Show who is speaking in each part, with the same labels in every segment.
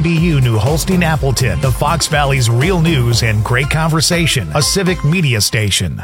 Speaker 1: WDBU New Holstein Appleton, the Fox Valley's real news and great conversation, a civic media station.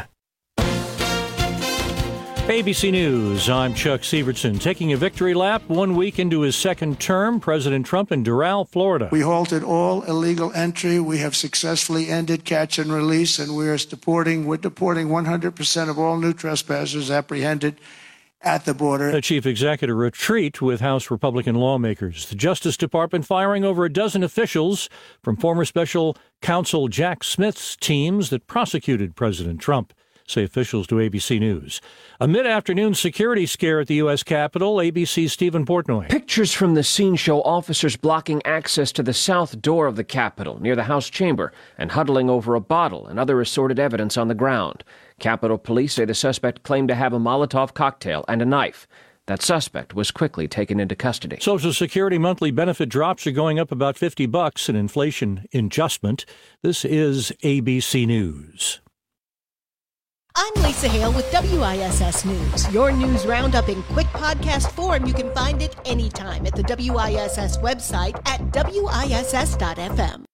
Speaker 2: ABC News, I'm Chuck Severson. Taking a victory lap 1 week into his second term, President Trump in Doral, Florida.
Speaker 3: We halted all illegal entry. We have successfully ended catch and release, and we're deporting 100% of all new trespassers apprehended at the border.
Speaker 2: A chief executive retreat with House Republican lawmakers. The Justice Department firing over a dozen officials from former special counsel Jack Smith's teams that prosecuted President Trump, say officials to ABC News. A mid-afternoon security scare at the U.S. Capitol. ABC's Stephen Portnoy.
Speaker 4: Pictures from the scene show officers blocking access to the south door of the Capitol near the House chamber and huddling over a bottle and other assorted evidence on the ground. Capitol Police say the suspect claimed to have a Molotov cocktail and a knife. That suspect was quickly taken into custody. Social Security monthly benefit drops are going up about $50 in inflation adjustment. This is ABC News.
Speaker 5: I'm Lisa Hale with WISS News. Your news roundup in quick podcast form. You can find it anytime at the WISS website at WISS.FM.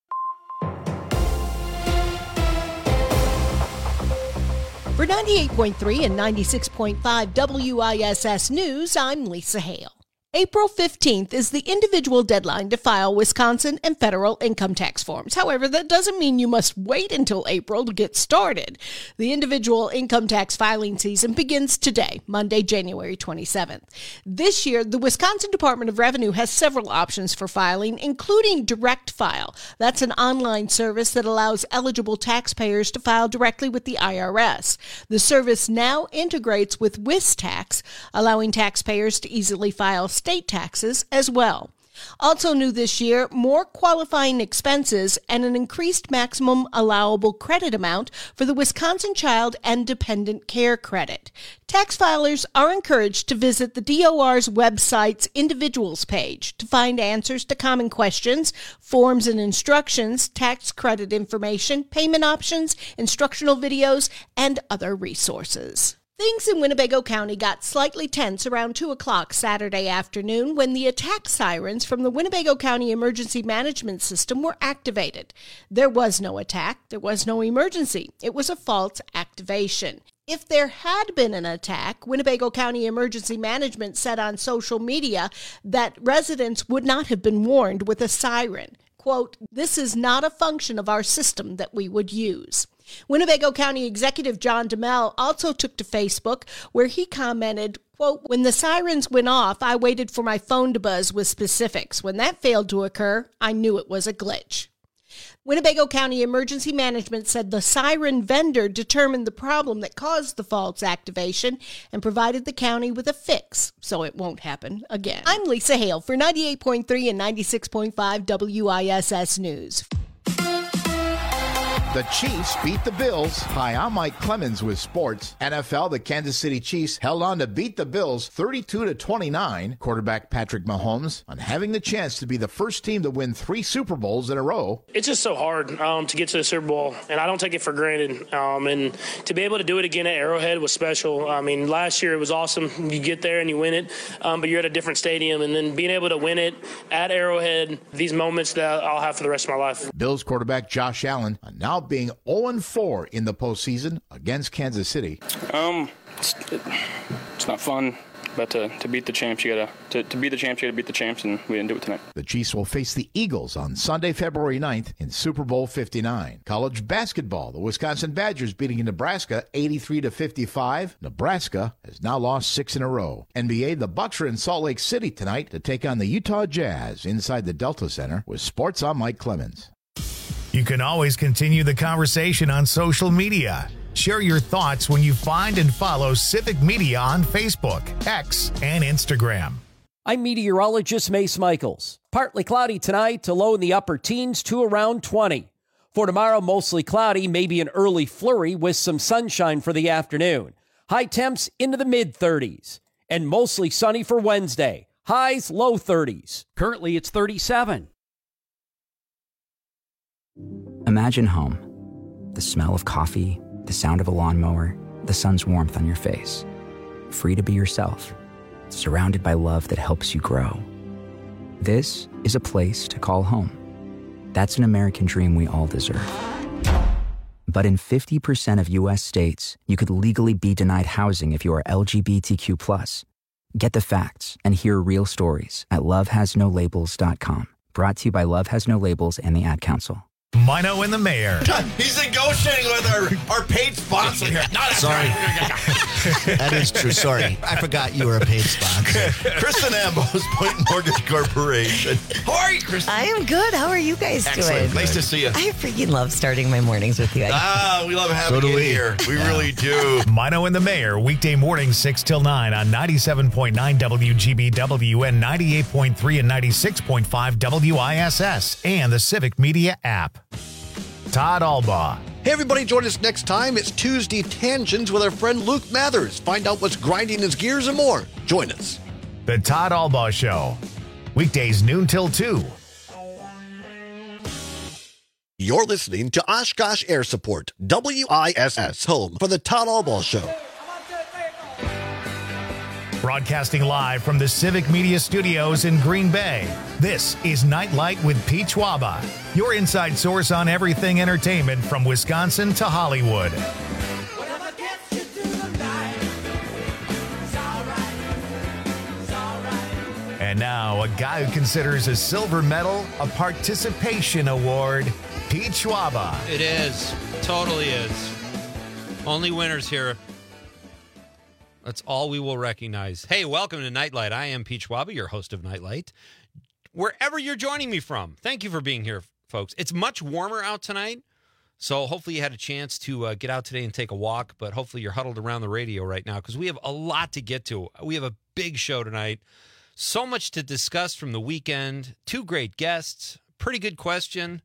Speaker 5: For 98.3 and 96.5 WISS News, I'm Lisa Hale. April 15th is the individual deadline to file Wisconsin and federal income tax forms. However, that doesn't mean you must wait until April to get started. The individual income tax filing season begins today, Monday, January 27th. This year, the Wisconsin Department of Revenue has several options for filing, including Direct File. That's an online service that allows eligible taxpayers to file directly with the IRS. The service now integrates with WisTax, allowing taxpayers to easily file state taxes as well. Also new this year, more qualifying expenses and an increased maximum allowable credit amount for the Wisconsin Child and Dependent Care Credit. Tax filers are encouraged to visit the DOR's website's individuals page to find answers to common questions, forms and instructions, tax credit information, payment options, instructional videos, and other resources. Things in Winnebago County got slightly tense around 2 o'clock Saturday afternoon when the attack sirens from the Winnebago County Emergency Management System were activated. There was no attack. There was no emergency. It was a false activation. If there had been an attack, Winnebago County Emergency Management said on social media that residents would not have been warned with a siren. Quote, "This is not a function of our system that we would use." Winnebago County Executive John DeMel also took to Facebook where he commented, quote, "When the sirens went off, I waited for my phone to buzz with specifics. When that failed to occur, I knew it was a glitch." Winnebago County Emergency Management said the siren vendor determined the problem that caused the false activation and provided the county with a fix, so it won't happen again. I'm Lisa Hale for 98.3 and 96.5 WISS News.
Speaker 6: The Chiefs beat the Bills. Hi, I'm Mike Clemens with sports. NFL, the Kansas City Chiefs held on to beat the Bills 32-29. Quarterback Patrick Mahomes on having the chance to be the first team to win 3 Super Bowls in a row.
Speaker 7: It's just so hard to get to the Super Bowl, and I don't take it for granted. And to be able to do it again at Arrowhead was special. I mean, last year it was awesome. You get there and you win it, but you're at a different stadium. And then being able to win it at Arrowhead, these moments that I'll have for the rest of my life.
Speaker 6: Bills quarterback Josh Allen now being 0-4 in the postseason against Kansas City.
Speaker 8: It's not fun, but to beat the champs, you gotta beat the champs, and we didn't do it tonight.
Speaker 6: The Chiefs will face the Eagles on Sunday, February 9th in Super Bowl 59. College basketball, the Wisconsin Badgers beating Nebraska 83-55. Nebraska has now lost 6 in a row. NBA, the Bucks are in Salt Lake City tonight to take on the Utah Jazz inside the Delta Center. With sports, I'm Mike Clemens.
Speaker 1: You can always continue the conversation on social media. Share your thoughts when you find and follow Civic Media on Facebook, X, and Instagram.
Speaker 9: I'm meteorologist Mace Michaels. Partly cloudy tonight to low in the upper teens to around 20. For tomorrow, mostly cloudy, maybe an early flurry with some sunshine for the afternoon. High temps into the mid-30s. And mostly sunny for Wednesday. Highs low 30s. Currently, it's 37.
Speaker 10: Imagine home. The smell of coffee, the sound of a lawnmower, the sun's warmth on your face. Free to be yourself. Surrounded by love that helps you grow. This is a place to call home. That's an American dream we all deserve. But in 50% of U.S. states, you could legally be denied housing if you are LGBTQ+. Get the facts and hear real stories at lovehasnolabels.com. Brought to you by Love Has No Labels and the Ad Council.
Speaker 1: Mino and the Mayor.
Speaker 11: He's negotiating with our paid sponsor here. No,
Speaker 12: sorry. That is true. Sorry. I forgot you were a paid sponsor.
Speaker 11: Kristen Ambos, Point Mortgage Corporation. How are you, Kristen?
Speaker 13: I am good. How are you guys doing?
Speaker 11: Nice to see you.
Speaker 13: I freaking love starting my mornings with you.
Speaker 11: We love having you here. We really do.
Speaker 1: Mino and the Mayor, weekday mornings 6 till 9 on 97.9 WGBW and 98.3 and 96.5 WISS and the Civic Media app. Todd Albaugh.
Speaker 14: Hey, everybody, join us next time. It's Tuesday Tangents with our friend Luke Mathers. Find out what's grinding his gears and more. Join us.
Speaker 1: The Todd Albaugh Show. Weekdays noon till 2.
Speaker 14: You're listening to Oshkosh Air Support, WISS, home for the Todd Albaugh Show.
Speaker 1: Broadcasting live from the Civic Media Studios in Green Bay, this is Nightlight with Pete Schwaba, your inside source on everything entertainment from Wisconsin to Hollywood. And now, a guy who considers a silver medal a participation award, Pete Schwaba.
Speaker 15: It is. Totally is. Only winners here. That's all we will recognize. Hey, welcome to Nightlight. I am Pete Schwaba, your host of Nightlight. Wherever you're joining me from, thank you for being here, folks. It's much warmer out tonight, so hopefully you had a chance to get out today and take a walk, but hopefully you're huddled around the radio right now because we have a lot to get to. We have a big show tonight. So much to discuss from the weekend. Two great guests. Pretty good question.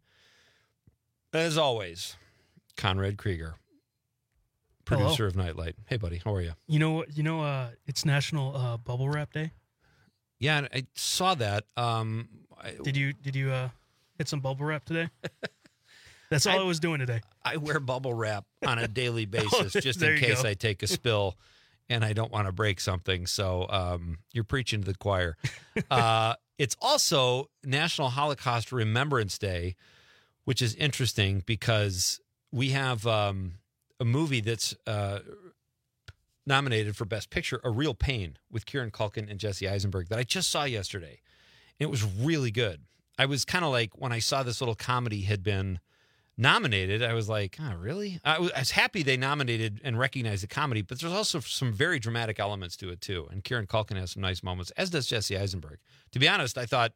Speaker 15: As always, Conrad Krieger, producer of Nightlight. Hey, buddy, how are you?
Speaker 16: You know, it's National Bubble Wrap Day.
Speaker 15: Yeah, I saw that.
Speaker 16: Did you hit some bubble wrap today? That's all I was doing today.
Speaker 15: I wear bubble wrap on a daily basis just in case I take a spill and I don't want to break something. So you're preaching to the choir. It's also National Holocaust Remembrance Day, which is interesting because we have a movie that's nominated for Best Picture, A Real Pain, with Kieran Culkin and Jesse Eisenberg, that I just saw yesterday. It was really good. I was kind of like, when I saw this little comedy had been nominated, I was like, oh, really? I was happy they nominated and recognized the comedy, but there's also some very dramatic elements to it, too. And Kieran Culkin has some nice moments, as does Jesse Eisenberg. To be honest, I thought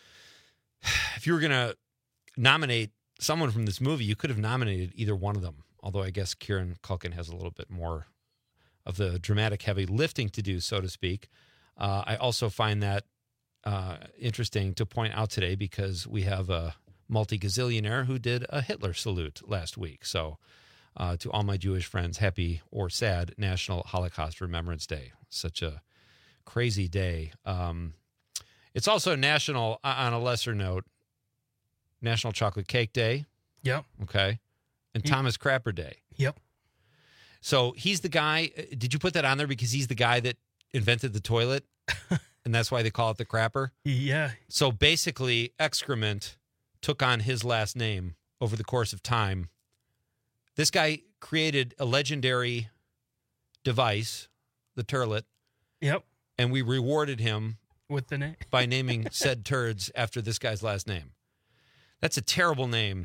Speaker 15: if you were going to nominate someone from this movie, you could have nominated either one of them. Although I guess Kieran Culkin has a little bit more of the dramatic heavy lifting to do, so to speak. I also find that interesting to point out today because we have a multi-gazillionaire who did a Hitler salute last week. So to all my Jewish friends, happy or sad National Holocaust Remembrance Day. Such a crazy day. It's also national, on a lesser note, National Chocolate Cake Day.
Speaker 16: Yep.
Speaker 15: Okay. And Thomas Crapper Day.
Speaker 16: Yep.
Speaker 15: So he's the guy. Did you put that on there because he's the guy that invented the toilet? And that's why they call it the crapper?
Speaker 16: Yeah.
Speaker 15: So basically, excrement took on his last name over the course of time. This guy created a legendary device, the turlet.
Speaker 16: Yep.
Speaker 15: And we rewarded him
Speaker 16: with the name
Speaker 15: by naming said turds after this guy's last name. That's a terrible name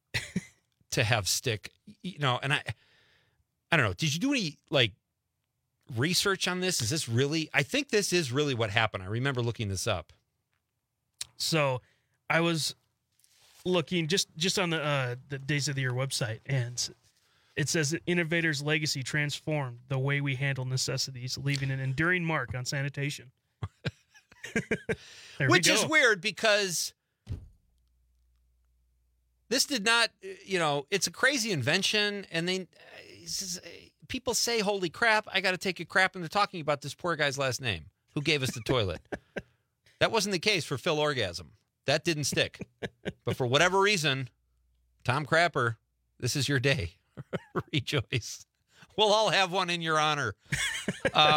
Speaker 15: to have stick, and I don't know. Did you do any research on this? Is this really, I think this is really what happened. I remember looking this up.
Speaker 16: So I was looking just on the Days of the Year website, and it says that innovators' legacy transformed the way we handle necessities, leaving an enduring mark on sanitation.
Speaker 15: Which is weird because this did not, it's a crazy invention, and people say, holy crap, I got to take a crap, and they're talking about this poor guy's last name who gave us the toilet. That wasn't the case for Phil Orgasm. That didn't stick. But for whatever reason, Tom Crapper, this is your day. Rejoice. We'll all have one in your honor.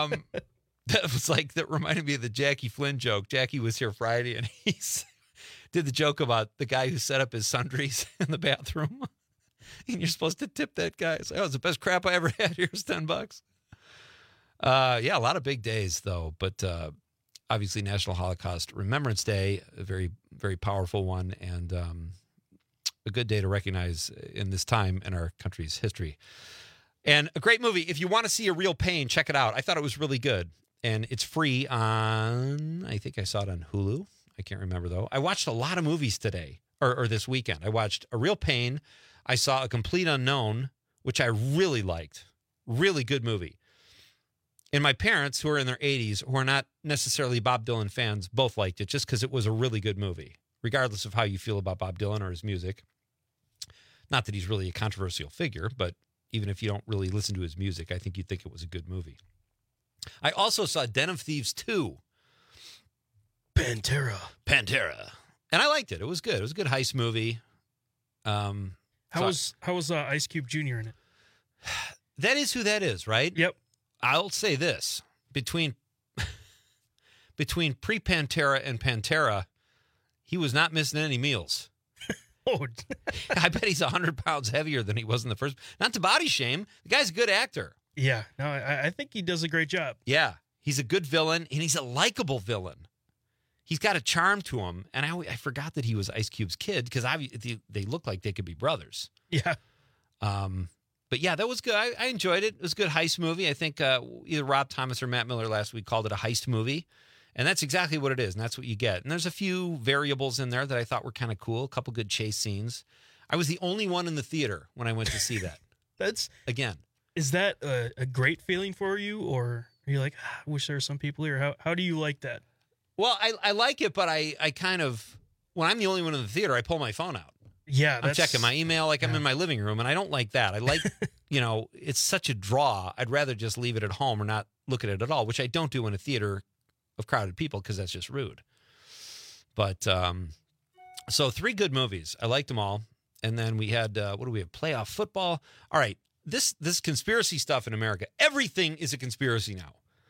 Speaker 15: That reminded me of the Jackie Flynn joke. Jackie was here Friday, and did the joke about the guy who set up his sundries in the bathroom. And you're supposed to tip that guy. So, it's the best crap I ever had. Here's $10. Yeah, a lot of big days, though. But obviously, National Holocaust Remembrance Day, a very, very powerful one, and a good day to recognize in this time in our country's history. And a great movie. If you want to see A Real Pain, check it out. I thought it was really good. And it's free on, I think I saw it on Hulu. I can't remember, though. I watched a lot of movies today, or this weekend. I watched A Real Pain. I saw A Complete Unknown, which I really liked. Really good movie. And my parents, who are in their 80s, who are not necessarily Bob Dylan fans, both liked it just because it was a really good movie, regardless of how you feel about Bob Dylan or his music. Not that he's really a controversial figure, but even if you don't really listen to his music, I think you'd think it was a good movie. I also saw Den of Thieves 2.
Speaker 16: Pantera.
Speaker 15: And I liked it. It was good. It was a good heist movie.
Speaker 16: How was Ice Cube Jr. in it?
Speaker 15: That is who that is, right?
Speaker 16: Yep.
Speaker 15: I'll say this. Between pre-Pantera and Pantera, he was not missing any meals.
Speaker 16: Oh,
Speaker 15: I bet he's 100 pounds heavier than he was in the first. Not to body shame. The guy's a good actor.
Speaker 16: Yeah. No, I think he does a great job.
Speaker 15: Yeah. He's a good villain, and he's a likable villain. He's got a charm to him, and I forgot that he was Ice Cube's kid because they look like they could be brothers.
Speaker 16: Yeah.
Speaker 15: But yeah, that was good. I enjoyed it. It was a good heist movie. I think either Rob Thomas or Matt Miller last week called it a heist movie, and that's exactly what it is, and that's what you get. And there's a few variables in there that I thought were kind of cool, a couple good chase scenes. I was the only one in the theater when I went to see that.
Speaker 16: Is that a great feeling for you, or are you like, I wish there were some people here? How do you like that?
Speaker 15: Well, I like it, but I kind of, when I'm the only one in the theater, I pull my phone out.
Speaker 16: Yeah.
Speaker 15: I'm checking my email like I'm in my living room, and I don't like that. I like, it's such a draw. I'd rather just leave it at home or not look at it at all, which I don't do in a theater of crowded people because that's just rude. But, so 3 good movies. I liked them all. And then we had, what do we have? Playoff football. All right. This conspiracy stuff in America, everything is a conspiracy now.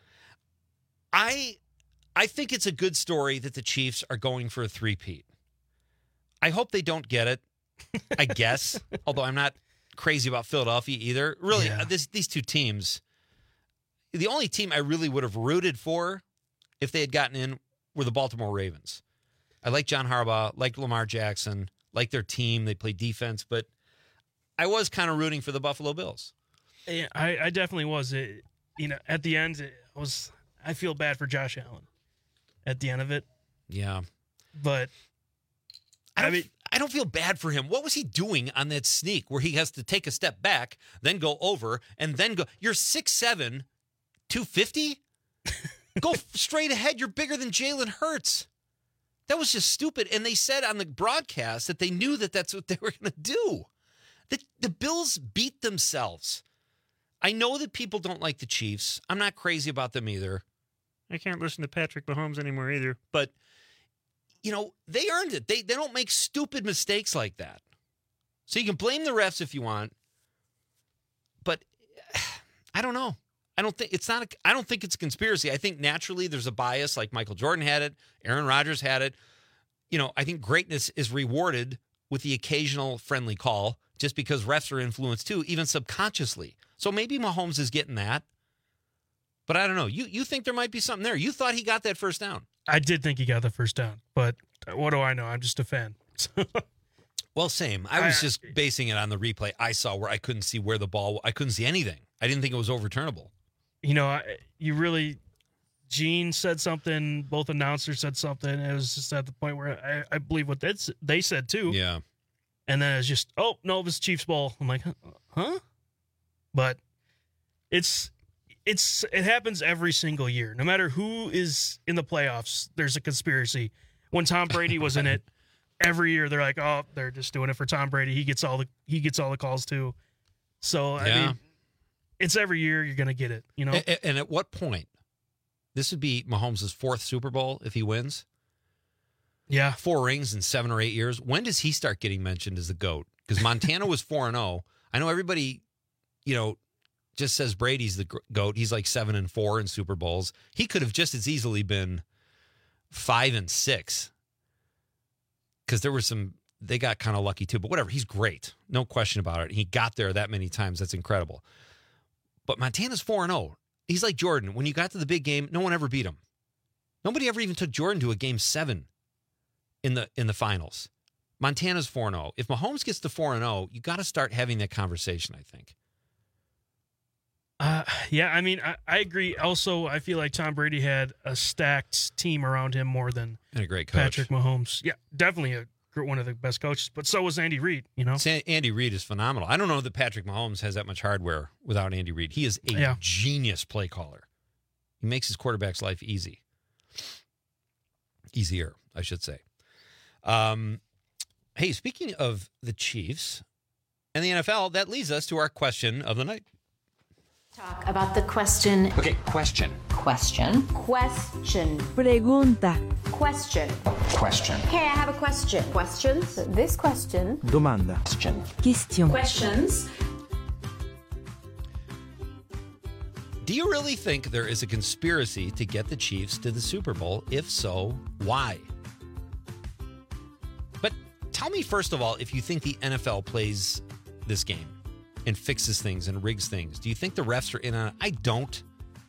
Speaker 15: I think it's a good story that the Chiefs are going for a three-peat. I hope they don't get it, I guess, although I'm not crazy about Philadelphia either. Really, these two teams, the only team I really would have rooted for if they had gotten in were the Baltimore Ravens. I like John Harbaugh, like Lamar Jackson, like their team. They play defense, but I was kind of rooting for the Buffalo Bills.
Speaker 16: Yeah, I definitely was. At the end, I feel bad for Josh Allen at the end of it.
Speaker 15: Yeah.
Speaker 16: But
Speaker 15: I don't feel bad for him. What was he doing on that sneak where he has to take a step back, then go over, and then go? You're 6'7", 250? Go straight ahead. You're bigger than Jalen Hurts. That was just stupid. And they said on the broadcast that they knew that that's what they were going to do. The Bills beat themselves. I know that people don't like the Chiefs. I'm not crazy about them either. I can't listen to Patrick Mahomes anymore either. But, they earned it. They don't make stupid mistakes like that. So you can blame the refs if you want. But I don't know. I don't think it's a conspiracy. I think naturally there's a bias, like Michael Jordan had it, Aaron Rodgers had it. I think greatness is rewarded with the occasional friendly call just because refs are influenced too, even subconsciously. So maybe Mahomes is getting that. But I don't know. You think there might be something there. You thought he got that first down.
Speaker 16: I did think he got the first down, but what do I know? I'm just a fan.
Speaker 15: Well, same. I was just basing it on the replay I saw where I couldn't see where the ball, I couldn't see anything. I didn't think it was overturnable.
Speaker 16: Gene said something, both announcers said something. It was just at the point where I believe what they said too.
Speaker 15: Yeah.
Speaker 16: And then it's just, oh, no, it was Chiefs ball. I'm like, huh? But it happens every single year. No matter who is in the playoffs, there's a conspiracy. When Tom Brady was in it, every year they're like, oh, they're just doing it for Tom Brady. He gets all the calls too. So I mean, it's every year you're gonna get it,
Speaker 15: And at what point? This would be Mahomes' 4th Super Bowl if he wins.
Speaker 16: Yeah,
Speaker 15: 4 rings in 7 or 8 years. When does he start getting mentioned as the GOAT? Because Montana was 4-0. I know everybody, just says Brady's the GOAT. He's like 7-4 in Super Bowls. He could have just as easily been 5-6. because they got kind of lucky too, but whatever. He's great. No question about it. He got there that many times. That's incredible. But Montana's 4-0. He's like Jordan. When you got to the big game, no one ever beat him. Nobody ever even took Jordan to a game 7 in the finals. Montana's 4-0. If Mahomes gets to 4-0, you got to start having that conversation, I think.
Speaker 16: Yeah, I mean, I agree. Also, I feel like Tom Brady had a stacked team around him more than
Speaker 15: and a great coach.
Speaker 16: Patrick Mahomes. Yeah, definitely one of the best coaches, but so was Andy Reid,
Speaker 15: Andy Reid is phenomenal. I don't know that Patrick Mahomes has that much hardware without Andy Reid. He is a genius play caller. He makes his quarterback's life easy. Easier, I should say. Hey, speaking of the Chiefs and the NFL, that leads us to our question of the night.
Speaker 17: Talk about the question.
Speaker 18: Okay, question.
Speaker 17: Question.
Speaker 19: Pregunta.
Speaker 18: Question.
Speaker 17: Hey, I have a question. Questions? This question.
Speaker 19: Domanda.
Speaker 17: Question. Questions.
Speaker 15: Do you really think there is a conspiracy to get the Chiefs to the Super Bowl? If so, why? But tell me, first of all, if you think the NFL plays this game and fixes things and rigs things. Do you think the refs are in on it? I don't.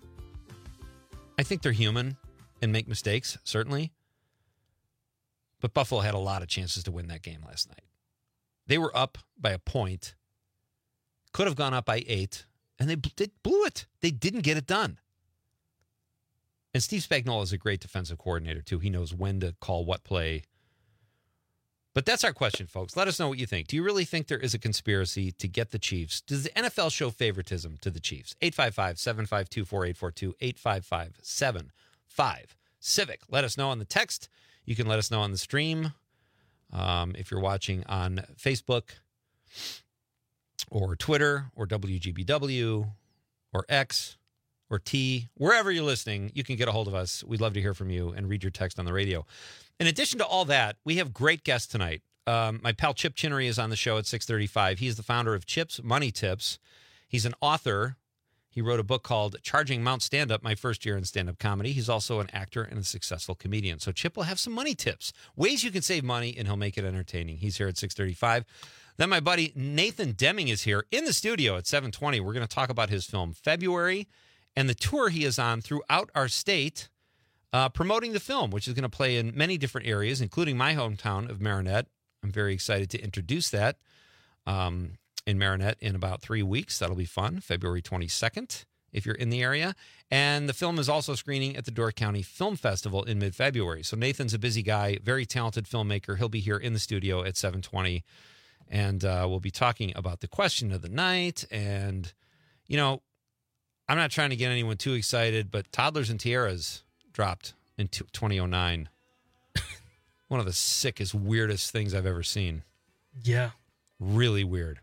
Speaker 15: I think they're human and make mistakes, certainly. But Buffalo had a lot of chances to win that game last night. They were up by a point, could have gone up by 8, and they blew it. They didn't get it done. And Steve Spagnuolo is a great defensive coordinator, too. He knows when to call what play. But that's our question, folks. Let us know what you think. Do you really think there is a conspiracy to get the Chiefs? Does the NFL show favoritism to the Chiefs? 855-752-4842, 855-75-CIVIC. Let us know on the text. You can let us know on the stream. If you're watching on Facebook or Twitter or WGBW or X or T, wherever you're listening, you can get a hold of us. We'd love to hear from you and read your text on the radio. In addition to all that, we have great guests tonight. My pal Chip Chinnery is on the show at 6:35. He's the founder of Chip's Money Tips. He's an author. He wrote a book called Charging Mount Stand-Up, My First Year in Stand-Up Comedy. He's also an actor and a successful comedian. So Chip will have some money tips, ways you can save money, and he'll make it entertaining. He's here at 6:35. Then my buddy Nathan Deming is here in the studio at 7:20. We're going to talk about his film February and the tour he is on throughout our state, promoting the film, which is going to play in many different areas, including my hometown of Marinette. I'm very excited to introduce that in Marinette in about 3 weeks. That'll be fun, February 22nd, if you're in the area. And the film is also screening at the Door County Film Festival in mid-February. So Nathan's a busy guy, very talented filmmaker. He'll be here in the studio at 7:20, and we'll be talking about the question of the night. And, I'm not trying to get anyone too excited, but Toddlers and Tiaras dropped in 2009. One of the sickest, weirdest things I've ever seen.
Speaker 16: Yeah.
Speaker 15: Really weird.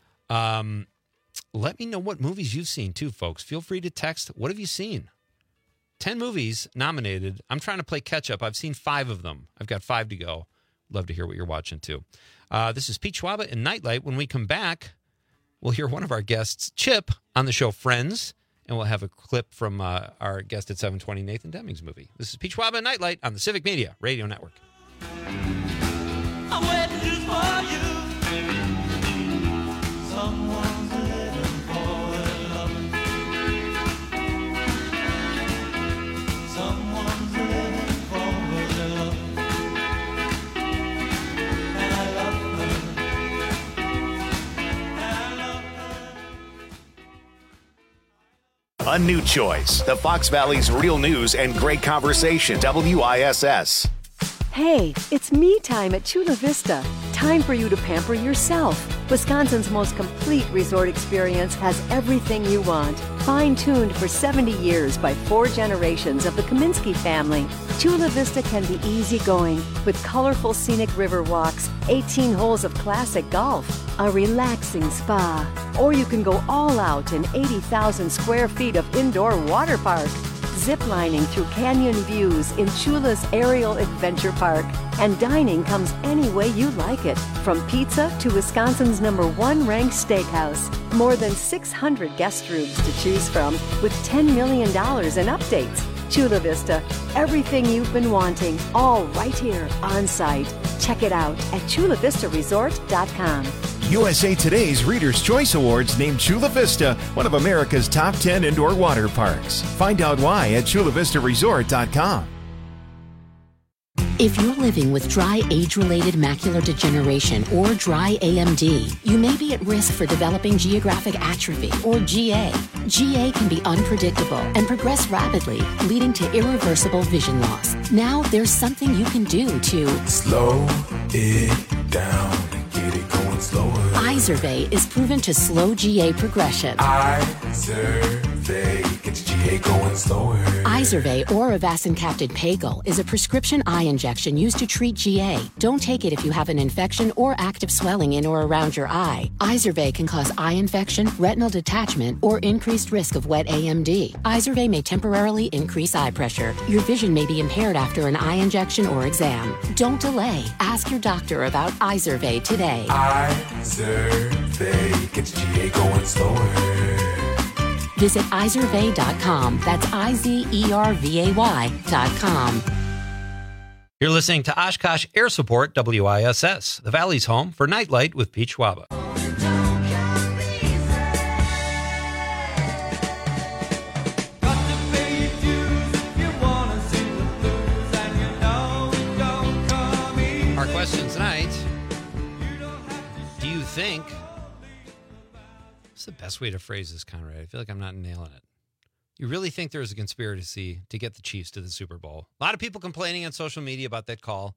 Speaker 15: Let me know what movies you've seen, too, folks. Feel free to text. What have you seen? 10 movies nominated. I'm trying to play catch-up. I've seen 5 of them. I've got 5 to go. Love to hear what you're watching, too. This is Pete Schwaba and Nightlight. When we come back, we'll hear one of our guests, Chip, on the show Friends. And we'll have a clip from our guest at 7:20, Nathan Deming's movie. This is Pete Schwaba and Nightlight on the Civic Media Radio Network.
Speaker 20: I'm waiting for you. Someone's living for love. Someone's living for love. And I love her.
Speaker 1: A new choice. The Fox Valley's real news and great conversation. WISS.
Speaker 21: Hey, it's me time at Chula Vista. Time for you to pamper yourself. Wisconsin's most complete resort experience has everything you want. Fine-tuned for 70 years by 4 generations of the Kaminsky family. Chula Vista can be easygoing with colorful scenic river walks, 18 holes of classic golf, a relaxing spa. Or you can go all out in 80,000 square feet of indoor water park. Ziplining through canyon views in Chula's Aerial Adventure Park. And dining comes any way you like it, from pizza to Wisconsin's #1 ranked steakhouse. More than 600 guest rooms to choose from with $10 million in updates. Chula Vista, everything you've been wanting, all right here on site. Check it out at chulavistaresort.com.
Speaker 19: USA Today's Reader's Choice Awards named Chula Vista one of America's top 10 indoor water parks. Find out why at chulavistaresort.com.
Speaker 22: If you're living with dry age-related macular degeneration or dry AMD, you may be at risk for developing geographic atrophy or GA. GA can be unpredictable and progress rapidly, leading to irreversible vision loss. Now there's something you can do to
Speaker 20: slow it down and get it going slower.
Speaker 22: Izervay is proven to slow GA progression.
Speaker 20: Izervay gets GA going slower.
Speaker 22: Izervay or avacincaptad pagel is a prescription eye injection used to treat GA. Don't take it if you have an infection or active swelling in or around your eye. Izervay can cause eye infection, retinal detachment, or increased risk of wet AMD. Izervay may temporarily increase eye pressure. Your vision may be impaired after an eye injection or exam. Don't delay. Ask your doctor about Izervay today.
Speaker 20: Izervay gets GA going slower.
Speaker 22: Visit Izervay.com. That's IZERVAY.com.
Speaker 15: You're listening to Oshkosh Air Support WISS, the Valley's home for Nightlight with Pete Schwaba. Our question tonight, do you think, what's the best way to phrase this, Conrad? I feel like I'm not nailing it. You really think there's a conspiracy to get the Chiefs to the Super Bowl? A lot of people complaining on social media about that call.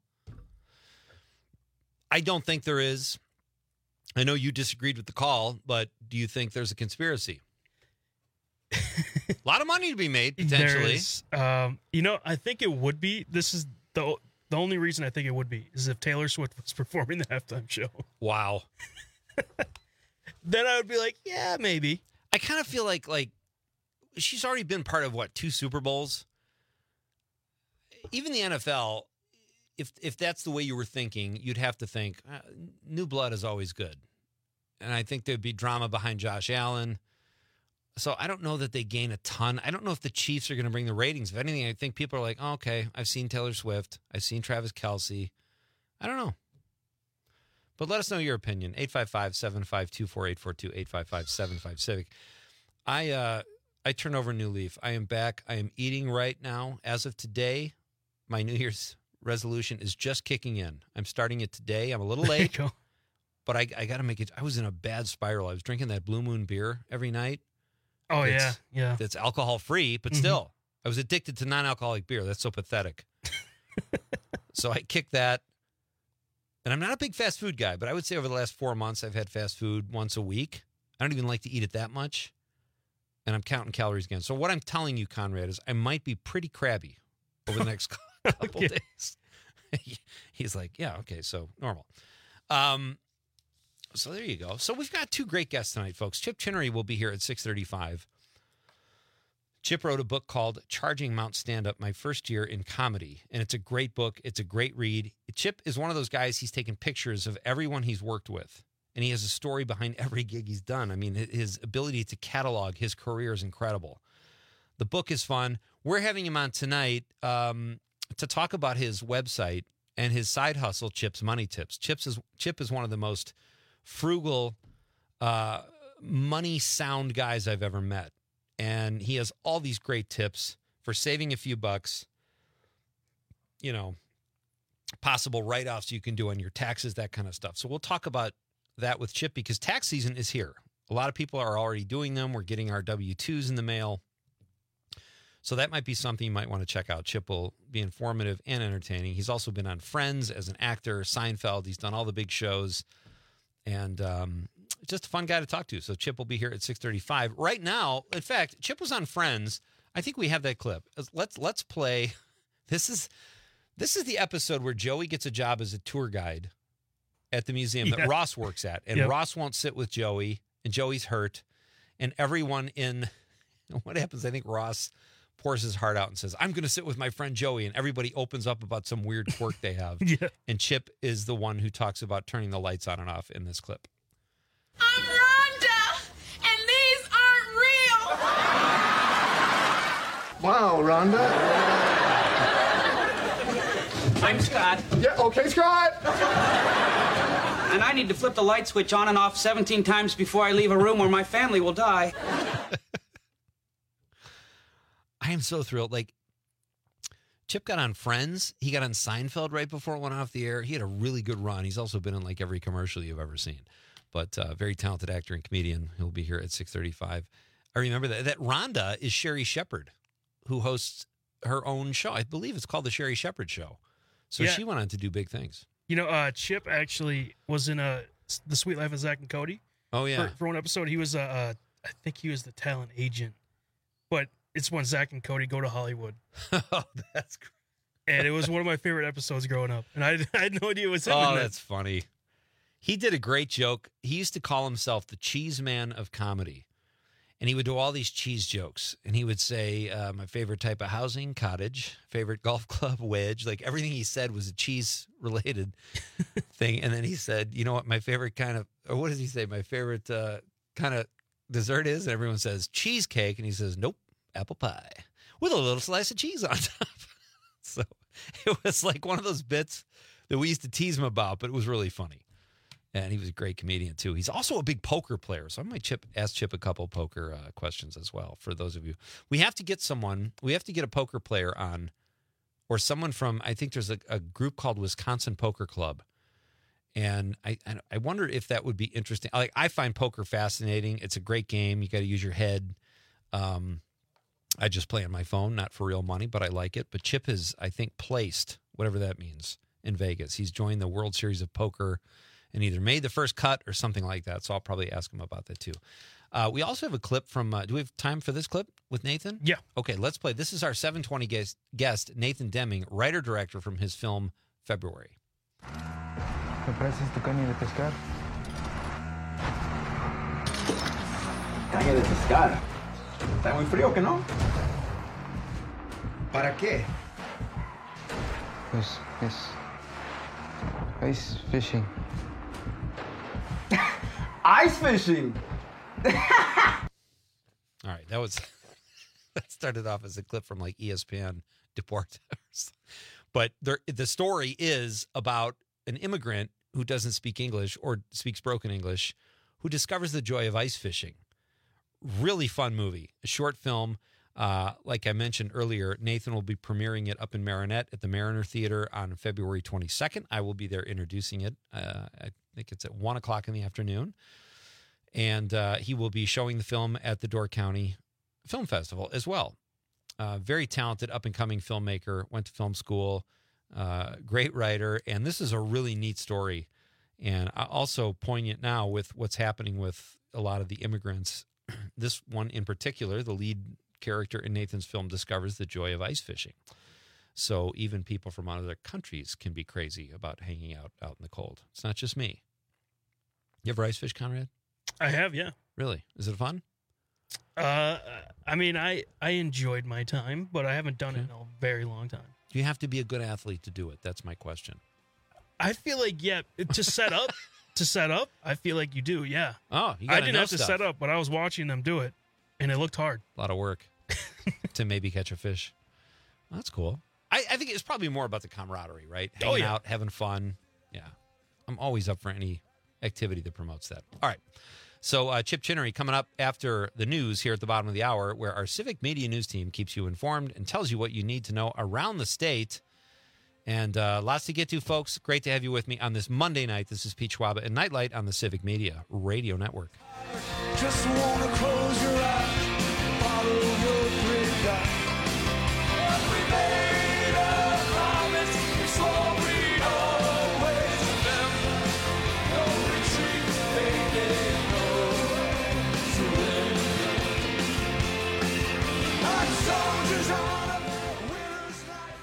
Speaker 15: I don't think there is. I know you disagreed with the call, but do you think there's a conspiracy? A lot of money to be made, potentially.
Speaker 16: I think it would be. This is the only reason I think it would be is if Taylor Swift was performing the halftime show.
Speaker 15: Wow.
Speaker 16: Then I would be like, yeah, maybe.
Speaker 15: I kind of feel like she's already been part of, 2 Super Bowls? Even the NFL, if that's the way you were thinking, you'd have to think, new blood is always good. And I think there'd be drama behind Josh Allen. So I don't know that they gain a ton. I don't know if the Chiefs are going to bring the ratings. If anything, I think people are like, oh, okay, I've seen Taylor Swift. I've seen Travis Kelce. I don't know. But let us know your opinion. 855-752-4842, 855-75-CIVIC. I turn over a new leaf. I am back. I am eating right now. As of today, my New Year's resolution is just kicking in. I'm starting it today. I'm a little late, but I got to make it. I was in a bad spiral. I was drinking that Blue Moon beer every night.
Speaker 16: Oh, yeah.
Speaker 15: That's alcohol-free, but still. I was addicted to non-alcoholic beer. That's so pathetic. So I kicked that. And I'm not a big fast food guy, but I would say over the last 4 months, I've had fast food once a week. I don't even like to eat it that much. And I'm counting calories again. So what I'm telling you, Conrad, is I might be pretty crabby over the next couple days. He's like, yeah, okay, so normal. So there you go. So we've got 2 great guests tonight, folks. Chip Chinnery will be here at 6:35. Chip wrote a book called Charging Mount Stand-Up, My First Year in Comedy. And it's a great book. It's a great read. Chip is one of those guys, he's taken pictures of everyone he's worked with. And he has a story behind every gig he's done. I mean, his ability to catalog his career is incredible. The book is fun. We're having him on tonight to talk about his website and his side hustle, Chip's Money Tips. Chip is one of the most frugal, money sound guys I've ever met. And he has all these great tips for saving a few bucks, possible write-offs you can do on your taxes, that kind of stuff. So we'll talk about that with Chip because tax season is here. A lot of people are already doing them. We're getting our W-2s in the mail. So that might be something you might want to check out. Chip will be informative and entertaining. He's also been on Friends as an actor, Seinfeld. He's done all the big shows. And just a fun guy to talk to. So Chip will be here at 6:35. Right now, in fact, Chip was on Friends. I think we have that clip. Let's play. This is the episode where Joey gets a job as a tour guide at the museum that Ross works at. And Ross won't sit with Joey, and Joey's hurt. And everyone what happens? I think Ross pours his heart out and says, I'm going to sit with my friend Joey. And everybody opens up about some weird quirk they have. And Chip is the one who talks about turning the lights on and off in this clip.
Speaker 23: I'm Rhonda, and these aren't real.
Speaker 2: Wow, Rhonda.
Speaker 3: I'm Scott.
Speaker 2: Yeah, okay, Scott.
Speaker 3: And I need to flip the light switch on and off 17 times before I leave a room where my family will die.
Speaker 15: I am so thrilled. Like, Chip got on Friends. He got on Seinfeld right before it went off the air. He had a really good run. He's also been in like every commercial you've ever seen. But very talented actor and comedian. He'll be here at 6:35. I remember that Rhonda is Sherry Shepherd, who hosts her own show. I believe it's called The Sherry Shepherd Show. So
Speaker 16: Yeah.
Speaker 15: she went on to do big things.
Speaker 16: You know, Chip actually was in The Sweet Life of Zach and Cody.
Speaker 15: Oh, yeah.
Speaker 16: For one episode, he was I think he was the talent agent. But it's when Zach and Cody go to Hollywood.
Speaker 15: Oh, that's great.
Speaker 16: And it was one of my favorite episodes growing up. And I had no idea it was him.
Speaker 15: Oh,
Speaker 16: in that.
Speaker 15: that's funny. He did a great joke. He used to call himself the cheese man of comedy. And he would do all these cheese jokes. And he would say, my favorite type of housing, cottage. Favorite golf club, wedge. Like everything he said was a cheese-related thing. And then he said, you know what my favorite kind of, or what does he say? My favorite kind of dessert is? And everyone says, cheesecake. And he says, nope, apple pie. With a little slice of cheese on top. So it was like one of those bits that we used to tease him about, but it was really funny. And he was a great comedian, too. He's also a big poker player. So I might ask Chip a couple poker questions as well for those of you. We have to get a poker player on, or someone from, I think there's a group called Wisconsin Poker Club. And I wonder if that would be interesting. Like, I find poker fascinating. It's a great game. You got to use your head. I just play on my phone, not for real money, but I like it. But Chip is, I think, placed, whatever that means, in Vegas. He's joined the World Series of Poker and either made the first cut or something like that. So I'll probably ask him about that too. We also have a clip from, do we have time for this clip with Nathan?
Speaker 16: Yeah.
Speaker 15: Okay, let's play. This is our 720 guest, Nathan Deming, writer-director from his film February.
Speaker 23: ¿Me prestas tu caña de pescar?
Speaker 24: Caña de pescar. Está muy frío, ¿que no?
Speaker 23: ¿Para qué? Pues es ice fishing.
Speaker 24: Ice fishing.
Speaker 15: All right, that started off as a clip from like ESPN Deportes. But the story is about an immigrant who doesn't speak English or speaks broken English who discovers the joy of ice fishing. Really fun movie, a short film. Like I mentioned earlier, Nathan will be premiering it up in Marinette at the Mariner Theater on February 22nd. I will be there introducing it. I think it's at 1 o'clock in the afternoon. And he will be showing the film at the Door County Film Festival as well. Very talented, up-and-coming filmmaker, went to film school, great writer, and this is a really neat story. And also poignant now with what's happening with a lot of the immigrants. This one in particular, the lead character in Nathan's film discovers the joy of ice fishing. So even people from other countries can be crazy about hanging out in the cold. It's not just me. You ever ice fish, Conrad?
Speaker 16: I have, yeah.
Speaker 15: Really? Is it fun?
Speaker 16: I mean, I enjoyed my time, but I haven't done it in a very long time.
Speaker 15: Do you have to be a good athlete to do it? That's my question.
Speaker 16: I feel like, yeah, to set up, I feel like you do, yeah.
Speaker 15: Oh, you
Speaker 16: I didn't have to set up, but I was watching them do it, and it looked hard.
Speaker 15: A lot of work to maybe catch a fish. Well, that's cool. I think it's probably more about the camaraderie, right? Hanging out, having fun. Yeah. I'm always up for any activity that promotes that. All right. So Chip Chinnery coming up after the news here at the bottom of the hour, where our Civic Media News team keeps you informed and tells you what you need to know around the state. And lots to get to, folks. Great to have you with me on this Monday night. This is Pete Schwaba and Nightlight on the Civic Media Radio Network.
Speaker 20: Just wanna close your eyes, follow your great God. We made a promise, so we always remember. No retreat, baby, no surrender. Our soldiers on a winter's night.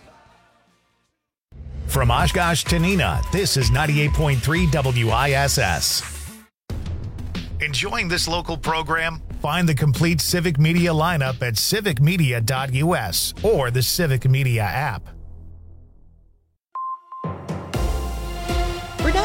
Speaker 1: From Oshkosh to Neenah, this is 98.3 WISS. Enjoying this local program? Find the complete Civic Media lineup at civicmedia.us or the Civic Media app.
Speaker 5: For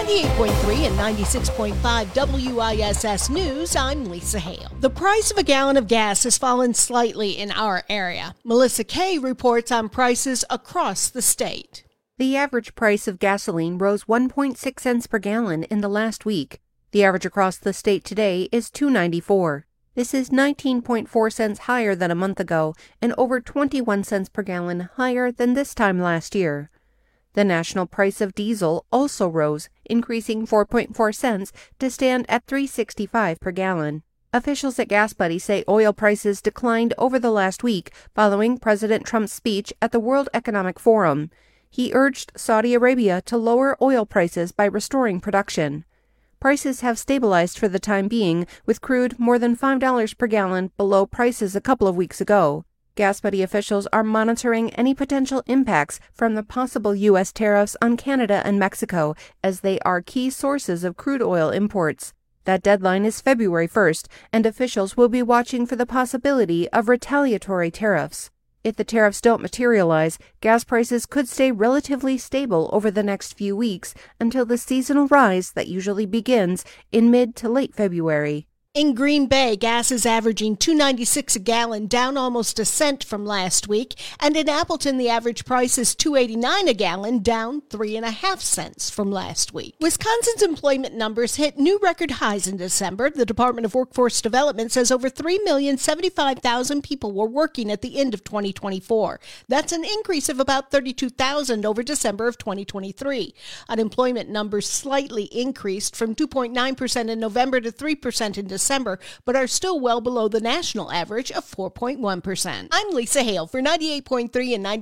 Speaker 5: 98.3 and 96.5 WISS News, I'm Lisa Hale. The price of a gallon of gas has fallen slightly in our area. Melissa Kay reports on prices across the state.
Speaker 4: The average price of gasoline rose 1.6 cents per gallon in the last week. The average across the state today is $2.94. This is 19.4 cents higher than a month ago and over 21 cents per gallon higher than this time last year. The national price of diesel also rose, increasing 4.4 cents to stand at $3.65 per gallon. Officials at GasBuddy say oil prices declined over the last week following President Trump's speech at the World Economic Forum. He urged Saudi Arabia to lower oil prices by restoring production. Prices have stabilized for the time being, with crude more than $5 per gallon below prices a couple of weeks ago. GasBuddy officials are monitoring any potential impacts from the possible U.S. tariffs on Canada and Mexico, as they are key sources of crude oil imports. That deadline is February 1st, and officials will be watching for the possibility of retaliatory tariffs. If the tariffs don't materialize, gas prices could stay relatively stable over the next few weeks until the seasonal rise that usually begins in mid to late February.
Speaker 5: In Green Bay, gas is averaging $2.96 a gallon, down almost a cent from last week. And in Appleton, the average price is $2.89 a gallon, down 3.5 cents from last week. Wisconsin's employment numbers hit new record highs in December. The Department of Workforce Development says over 3,075,000 people were working at the end of 2024. That's an increase of about 32,000 over December of 2023. Unemployment numbers slightly increased from 2.9% in November to 3% in December, but are still well below the national average of 4.1%. I'm Lisa Hale for 98.3 and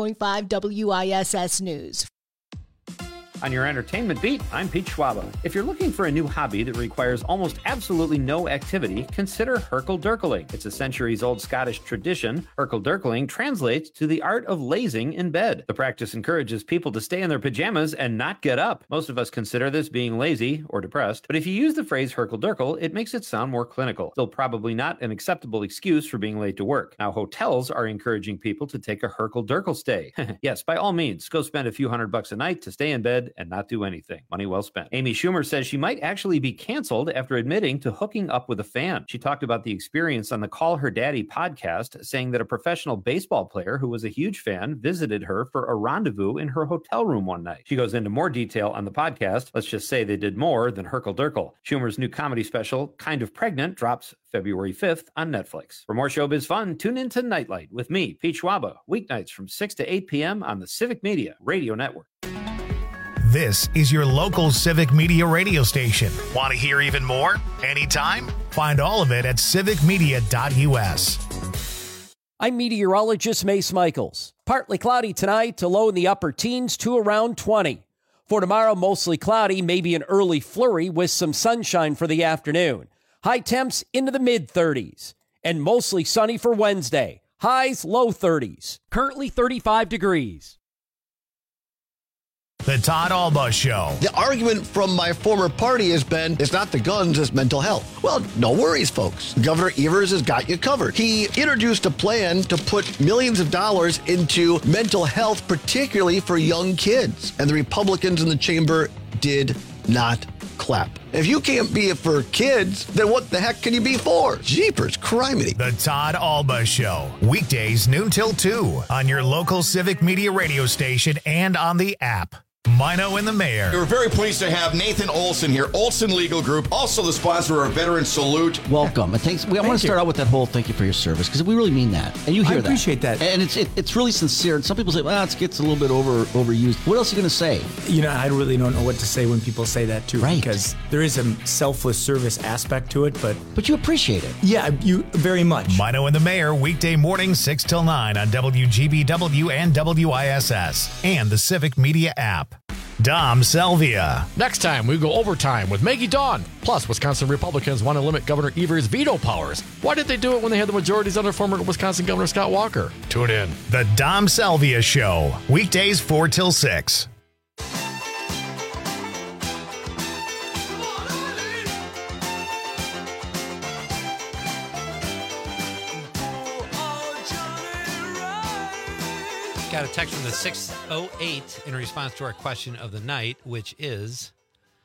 Speaker 5: 96.5 WISS News.
Speaker 9: On your entertainment beat, I'm Pete Schwaba. If you're looking for a new hobby that requires almost absolutely no activity, consider Hurkle-Durkling. It's a centuries-old Scottish tradition. Hurkle-Durkling translates to the art of lazing in bed. The practice encourages people to stay in their pajamas and not get up. Most of us consider this being lazy or depressed, but if you use the phrase Hurkle-Durkle, it makes it sound more clinical. Still probably not an acceptable excuse for being late to work. Now, hotels are encouraging people to take a Hurkle-Durkle stay. Yes, by all means, go spend a few $100 a night to stay in bed and not do anything. Money well spent. Amy Schumer says she might actually be canceled after admitting to hooking up with a fan. She talked about the experience on the Call Her Daddy podcast, saying that a professional baseball player who was a huge fan visited her for a rendezvous in her hotel room one night. She goes into more detail on the podcast. Let's just say they did more than Hurkle-Durkle. Schumer's new comedy special, Kind of Pregnant, drops February 5th on Netflix. For more showbiz fun, tune in to Nightlight with me, Pete Schwaba, weeknights from 6 to 8 p.m. on the Civic Media Radio Network.
Speaker 1: This is your local Civic Media radio station. Want to hear even more? Anytime? Find all of it at civicmedia.us.
Speaker 9: I'm meteorologist Mace Michaels. Partly cloudy tonight to low in the upper teens to around 20. For tomorrow, mostly cloudy, maybe an early flurry with some sunshine for the afternoon. High temps into the mid-30s. And mostly sunny for Wednesday. Highs low 30s. Currently 35 degrees.
Speaker 1: The Todd Alba Show.
Speaker 14: The argument from my former party has been, it's not the guns, it's mental health. Well, no worries, folks. Governor Evers has got you covered. He introduced a plan to put millions of dollars into mental health, particularly for young kids. And the Republicans in the chamber did not clap. If you can't be it for kids, then what the heck can you be for? Jeepers, criminy.
Speaker 1: The Todd Alba Show. Weekdays noon till 2 on your local Civic Media radio station and on the app. Mino and the Mayor.
Speaker 6: We're very pleased to have Nathan Olson here. Olson Legal Group, also the sponsor of our Veteran Salute.
Speaker 7: Welcome. And thanks. I want to start out with that whole thank you for your service, because we really mean that. And you hear that.
Speaker 8: I appreciate that.
Speaker 7: And it's really sincere. And some people say, well, it gets a little bit overused. What else are you going to say?
Speaker 8: You know, I really don't know what to say when people say that, too.
Speaker 7: Right.
Speaker 8: Because there is a selfless service aspect to it, but
Speaker 7: you appreciate it.
Speaker 8: Yeah, you very much.
Speaker 1: Mino and the Mayor, weekday morning 6 till 9 on WGBW and WISS and the Civic Media app. Dom Selvia.
Speaker 25: Next time, we go overtime with Maggie Dawn. Plus, Wisconsin Republicans want to limit Governor Evers' veto powers. Why did they do it when they had the majorities under former Wisconsin Governor Scott Walker? Tune in.
Speaker 1: The Dom Selvia Show. Weekdays 4 till 6.
Speaker 15: Got a text from the 608 in response to our question of the night, which is,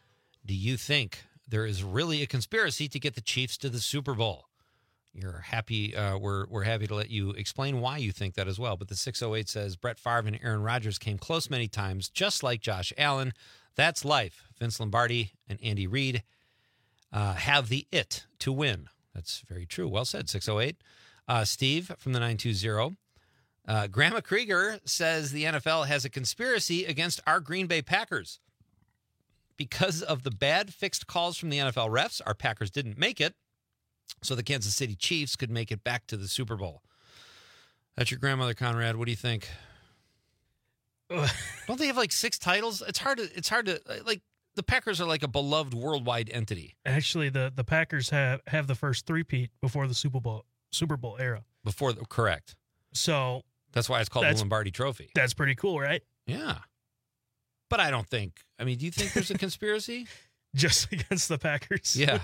Speaker 15: Do you think there is really a conspiracy to get the Chiefs to the Super Bowl? You're happy. We're happy to let you explain why you think that as well. But the 608 says Brett Favre and Aaron Rodgers came close many times, just like Josh Allen. That's life. Vince Lombardi and Andy Reid have the it to win. That's very true. Well said, 608. Steve from the 920. Grandma Krieger says the NFL has a conspiracy against our Green Bay Packers. Because of the bad fixed calls from the NFL refs, our Packers didn't make it, so the Kansas City Chiefs could make it back to the Super Bowl. That's your grandmother, Conrad. What do you think? Don't they have like 6 titles? It's hard to like, the Packers are like a beloved worldwide entity.
Speaker 16: Actually, the Packers have the first three-peat before the Super Bowl era.
Speaker 15: Correct.
Speaker 16: So
Speaker 15: that's why it's called the Lombardi Trophy.
Speaker 16: That's pretty cool, right?
Speaker 15: Yeah. But I don't think, do you think there's a conspiracy?
Speaker 16: Just against the Packers?
Speaker 15: Yeah.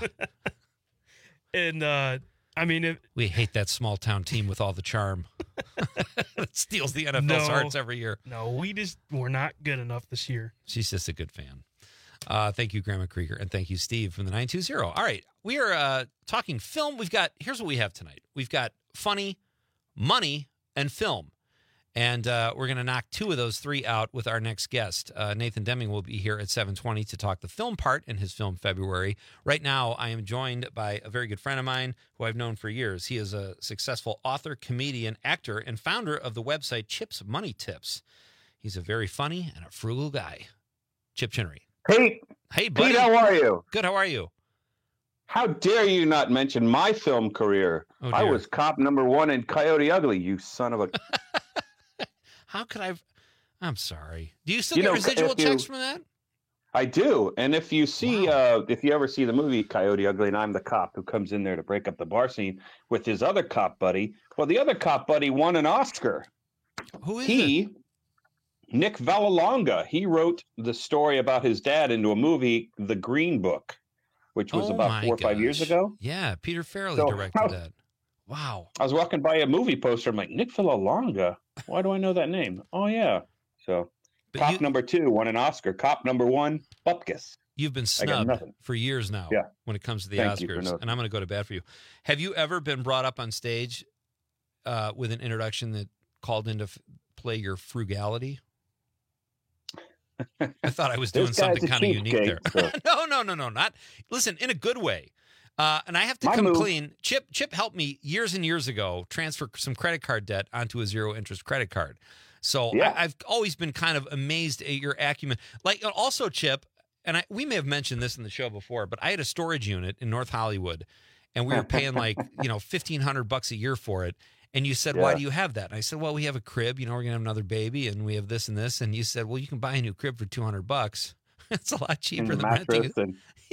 Speaker 16: And,
Speaker 15: we hate that small town team with all the charm. It steals the NFL's hearts every year.
Speaker 16: No, we're not good enough this year.
Speaker 15: She's just a good fan. Thank you, Grandma Krieger, and thank you, Steve, from the 920. All right, we are talking film. Here's what we have tonight. We've got funny, money, and film. And we're going to knock 2 of those 3 out with our next guest. Nathan Deming will be here at 7:20 to talk the film part in his film February. Right now, I am joined by a very good friend of mine who I've known for years. He is a successful author, comedian, actor, and founder of the website Chip's Money Tips. He's a very funny and a frugal guy. Chip Chinnery.
Speaker 10: Hey,
Speaker 15: buddy.
Speaker 10: Pete, how are you?
Speaker 15: Good, how are you?
Speaker 10: How dare you not mention my film career?
Speaker 15: Oh,
Speaker 10: I was cop number 1 in Coyote Ugly, you son of a...
Speaker 15: How could I'm sorry. Do you still get residual checks from that?
Speaker 10: I do. And if you see, if you ever see the movie Coyote Ugly, and I'm the cop who comes in there to break up the bar scene with his other cop buddy, well, the other cop buddy won an Oscar.
Speaker 15: Who is
Speaker 10: it? Nick Vallelonga. He wrote the story about his dad into a movie, The Green Book, which was about 4 or 5 years ago.
Speaker 15: Yeah, Peter Farrelly directed that. Wow.
Speaker 10: I was walking by a movie poster. I'm like, Nick Vallelonga? Why do I know that name? Oh, yeah. So, cop number 2 won an Oscar. Cop number 1, Bupkis.
Speaker 15: You've been snubbed for years now when it comes to the Oscars, and I'm going to go to bat for you. Have you ever been brought up on stage with an introduction that called into play your frugality? I thought I was doing something kind of unique there. So. No, not. Listen, in a good way. And I have to come clean. Chip helped me years and years ago transfer some credit card debt onto a zero-interest credit card. So I've always been kind of amazed at your acumen. Like, also, Chip, and we may have mentioned this in the show before, but I had a storage unit in North Hollywood, and we were paying like $1,500 a year for it. And you said, why do you have that? And I said, well, we have a crib. We're going to have another baby, and we have this and this. And you said, well, you can buy a new crib for $200. It's a lot cheaper than renting it.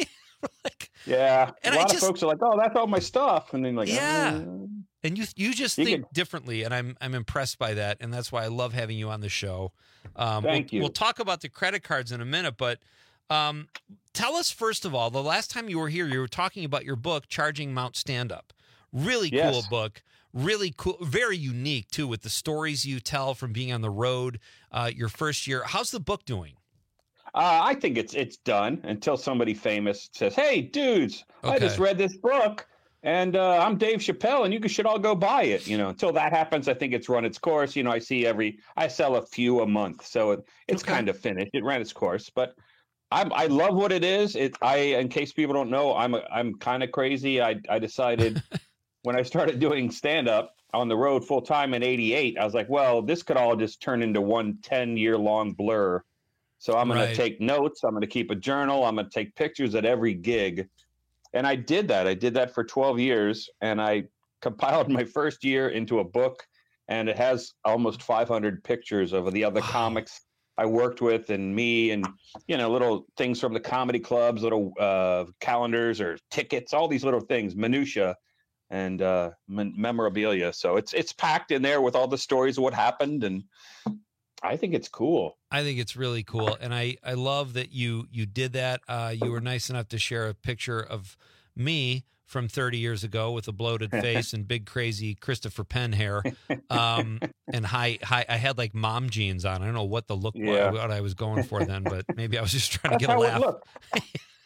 Speaker 10: And a lot of folks are like, oh, that's all my stuff. And then like,
Speaker 15: and you just think differently. And I'm impressed by that. And that's why I love having you on the show.
Speaker 10: Thank you.
Speaker 15: We'll talk about the credit cards in a minute, but tell us, first of all, the last time you were here, you were talking about your book, Charging Mount Stand Up. Really cool book. Really cool, very unique too, with the stories you tell from being on the road your first year. How's the book doing?
Speaker 10: I think it's done until somebody famous says, hey, dudes, I just read this book and I'm Dave Chappelle and you should all go buy it. Until that happens, I think it's run its course. I sell a few a month. So it's kind of finished. It ran its course, but I love what it is. In case people don't know, I'm kind of crazy. I decided when I started doing stand-up on the road full-time in 88, I was like, well, this could all just turn into one 10-year-long blur. So I'm going to take notes. I'm going to keep a journal. I'm going to take pictures at every gig. And I did that. I did that for 12 years. And I compiled my first year into a book. And it has almost 500 pictures of the other comics I worked with and me and, little things from the comedy clubs, little calendars or tickets, all these little things, minutia and memorabilia. So it's packed in there with all the stories of what happened. And I think it's cool.
Speaker 15: I think it's really cool. And I love that you did that. You were nice enough to share a picture of me from 30 years ago with a bloated face and big, crazy Christopher Penn hair. And I had like mom jeans on. I don't know what the look what I was going for then, but maybe I was just trying to get a laugh.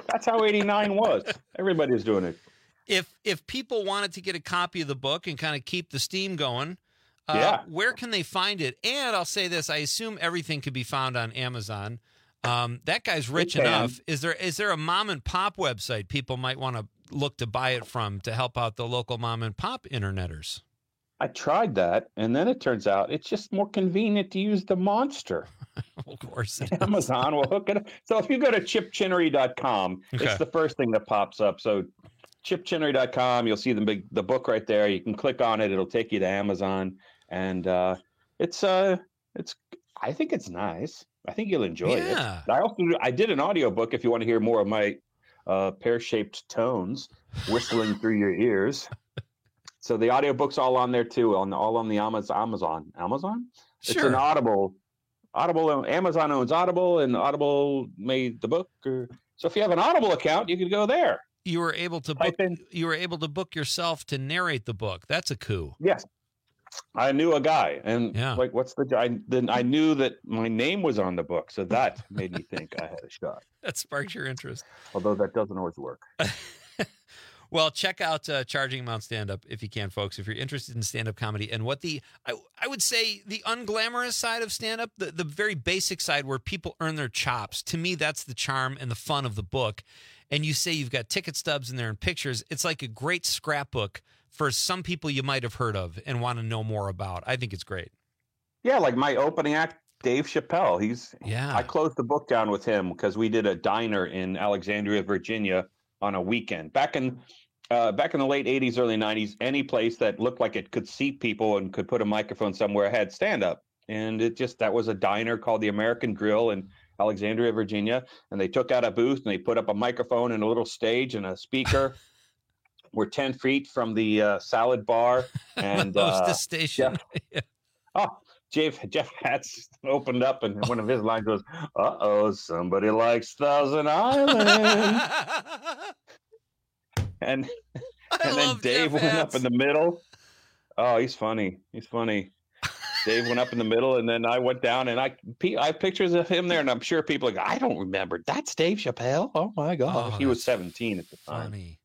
Speaker 10: That's how 89 was. Everybody's doing it.
Speaker 15: If people wanted to get a copy of the book and kind of keep the steam going, where can they find it? And I'll say this: I assume everything could be found on Amazon. That guy's rich enough. Is there a mom and pop website people might want to look to buy it from to help out the local mom and pop interneters?
Speaker 10: I tried that, and then it turns out it's just more convenient to use the monster.
Speaker 15: Of course.
Speaker 10: Amazon will hook it up. So if you go to chipchinnery.com, it's the first thing that pops up. So chipchinnery.com, you'll see the book right there. You can click on it. It'll take you to Amazon. And I think it's nice. I think you'll enjoy it. I did an audiobook if you want to hear more of my pear-shaped tones whistling through your ears. So the audiobook's all on there too, all on the Amazon. Amazon? Sure. It's an Audible. Amazon owns Audible, and Audible made the book. So if you have an Audible account, you could go there.
Speaker 15: You were able to book yourself to narrate the book. That's a coup.
Speaker 10: Yes. I knew a guy, and what's the guy? Then I knew that my name was on the book, so that made me think I had a shot.
Speaker 15: That sparked your interest.
Speaker 10: Although that doesn't always work.
Speaker 15: Well, check out Charging Amount Stand-Up if you can, folks, if you're interested in stand-up comedy. And what I would say the unglamorous side of stand-up, the very basic side where people earn their chops, to me, that's the charm and the fun of the book. And you say you've got ticket stubs in there and pictures. It's like a great scrapbook for some people you might have heard of and want to know more about. I think it's great. Yeah, like my opening act, Dave Chappelle. I closed the book down with him because we did a diner in Alexandria, Virginia on a weekend. Back in the late 80s, early 90s, any place that looked like it could seat people and could put a microphone somewhere had stand-up. And that was a diner called the American Grill in Alexandria, Virginia. And they took out a booth and they put up a microphone and a little stage and a speaker. We're 10 feet from the salad bar. And the station.
Speaker 10: Jeff Hatz opened up and one of his lines goes, "Uh-oh, somebody likes Thousand Island." And then Dave went up in the middle. Oh, he's funny. Dave went up in the middle, and then I went down, and I have pictures of him there, and I'm sure people are like, I don't remember. That's Dave Chappelle? Oh, my gosh. He was 17 at the time.
Speaker 15: Funny.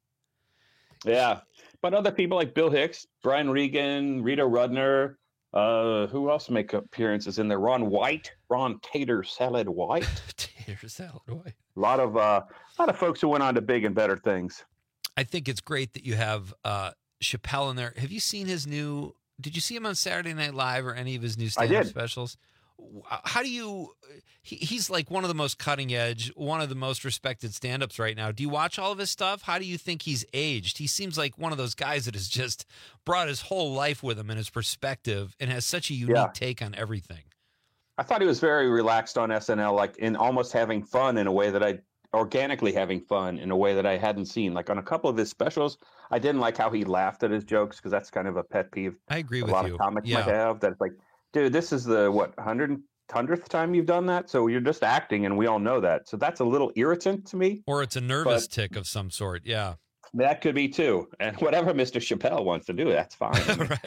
Speaker 10: Yeah. But other people like Bill Hicks, Brian Regan, Rita Rudner, who else make appearances in there? Ron Tater Salad White.
Speaker 15: Tater Salad White.
Speaker 10: A lot of folks who went on to big and better things.
Speaker 15: I think it's great that you have Chappelle in there. Have you seen his new? Did you see him on Saturday Night Live or any of his new stand-up specials? How do you? He's like one of the most cutting edge, one of the most respected stand-ups right now. Do you watch all of his stuff? How do you think he's aged? He seems like one of those guys that has just brought his whole life with him and his perspective, and has such a unique take on everything.
Speaker 10: I thought he was very relaxed on SNL, like in almost having fun in a way that organically having fun in a way that I hadn't seen. Like on a couple of his specials, I didn't like how he laughed at his jokes because that's kind of a pet peeve.
Speaker 15: I agree with
Speaker 10: you. A lot of comics might have that. It's like, dude, this is the 100th time you've done that, so you're just acting, and we all know that. So that's a little irritant to me.
Speaker 15: Or it's a nervous tick of some sort. Yeah,
Speaker 10: that could be too. And whatever Mr. Chappelle wants to do, that's fine.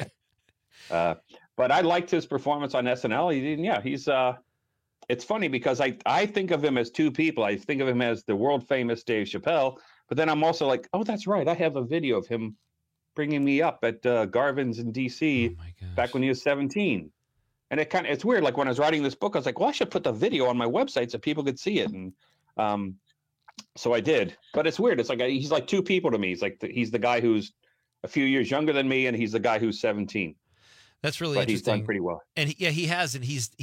Speaker 15: Right.
Speaker 10: But I liked his performance on SNL. He's. It's funny because I think of him as two people. I think of him as the world famous Dave Chappelle, but then I'm also like, oh, that's right. I have a video of him bringing me up at Garvin's in DC back when he was 17. And it's weird. Like when I was writing this book, I was like, well, I should put the video on my website so people could see it. And so I did. But it's weird. It's like he's like two people to me. He's the guy who's a few years younger than me, and he's the guy who's 17.
Speaker 15: That's really
Speaker 10: but
Speaker 15: interesting.
Speaker 10: He's done pretty well.
Speaker 15: And he has, and he's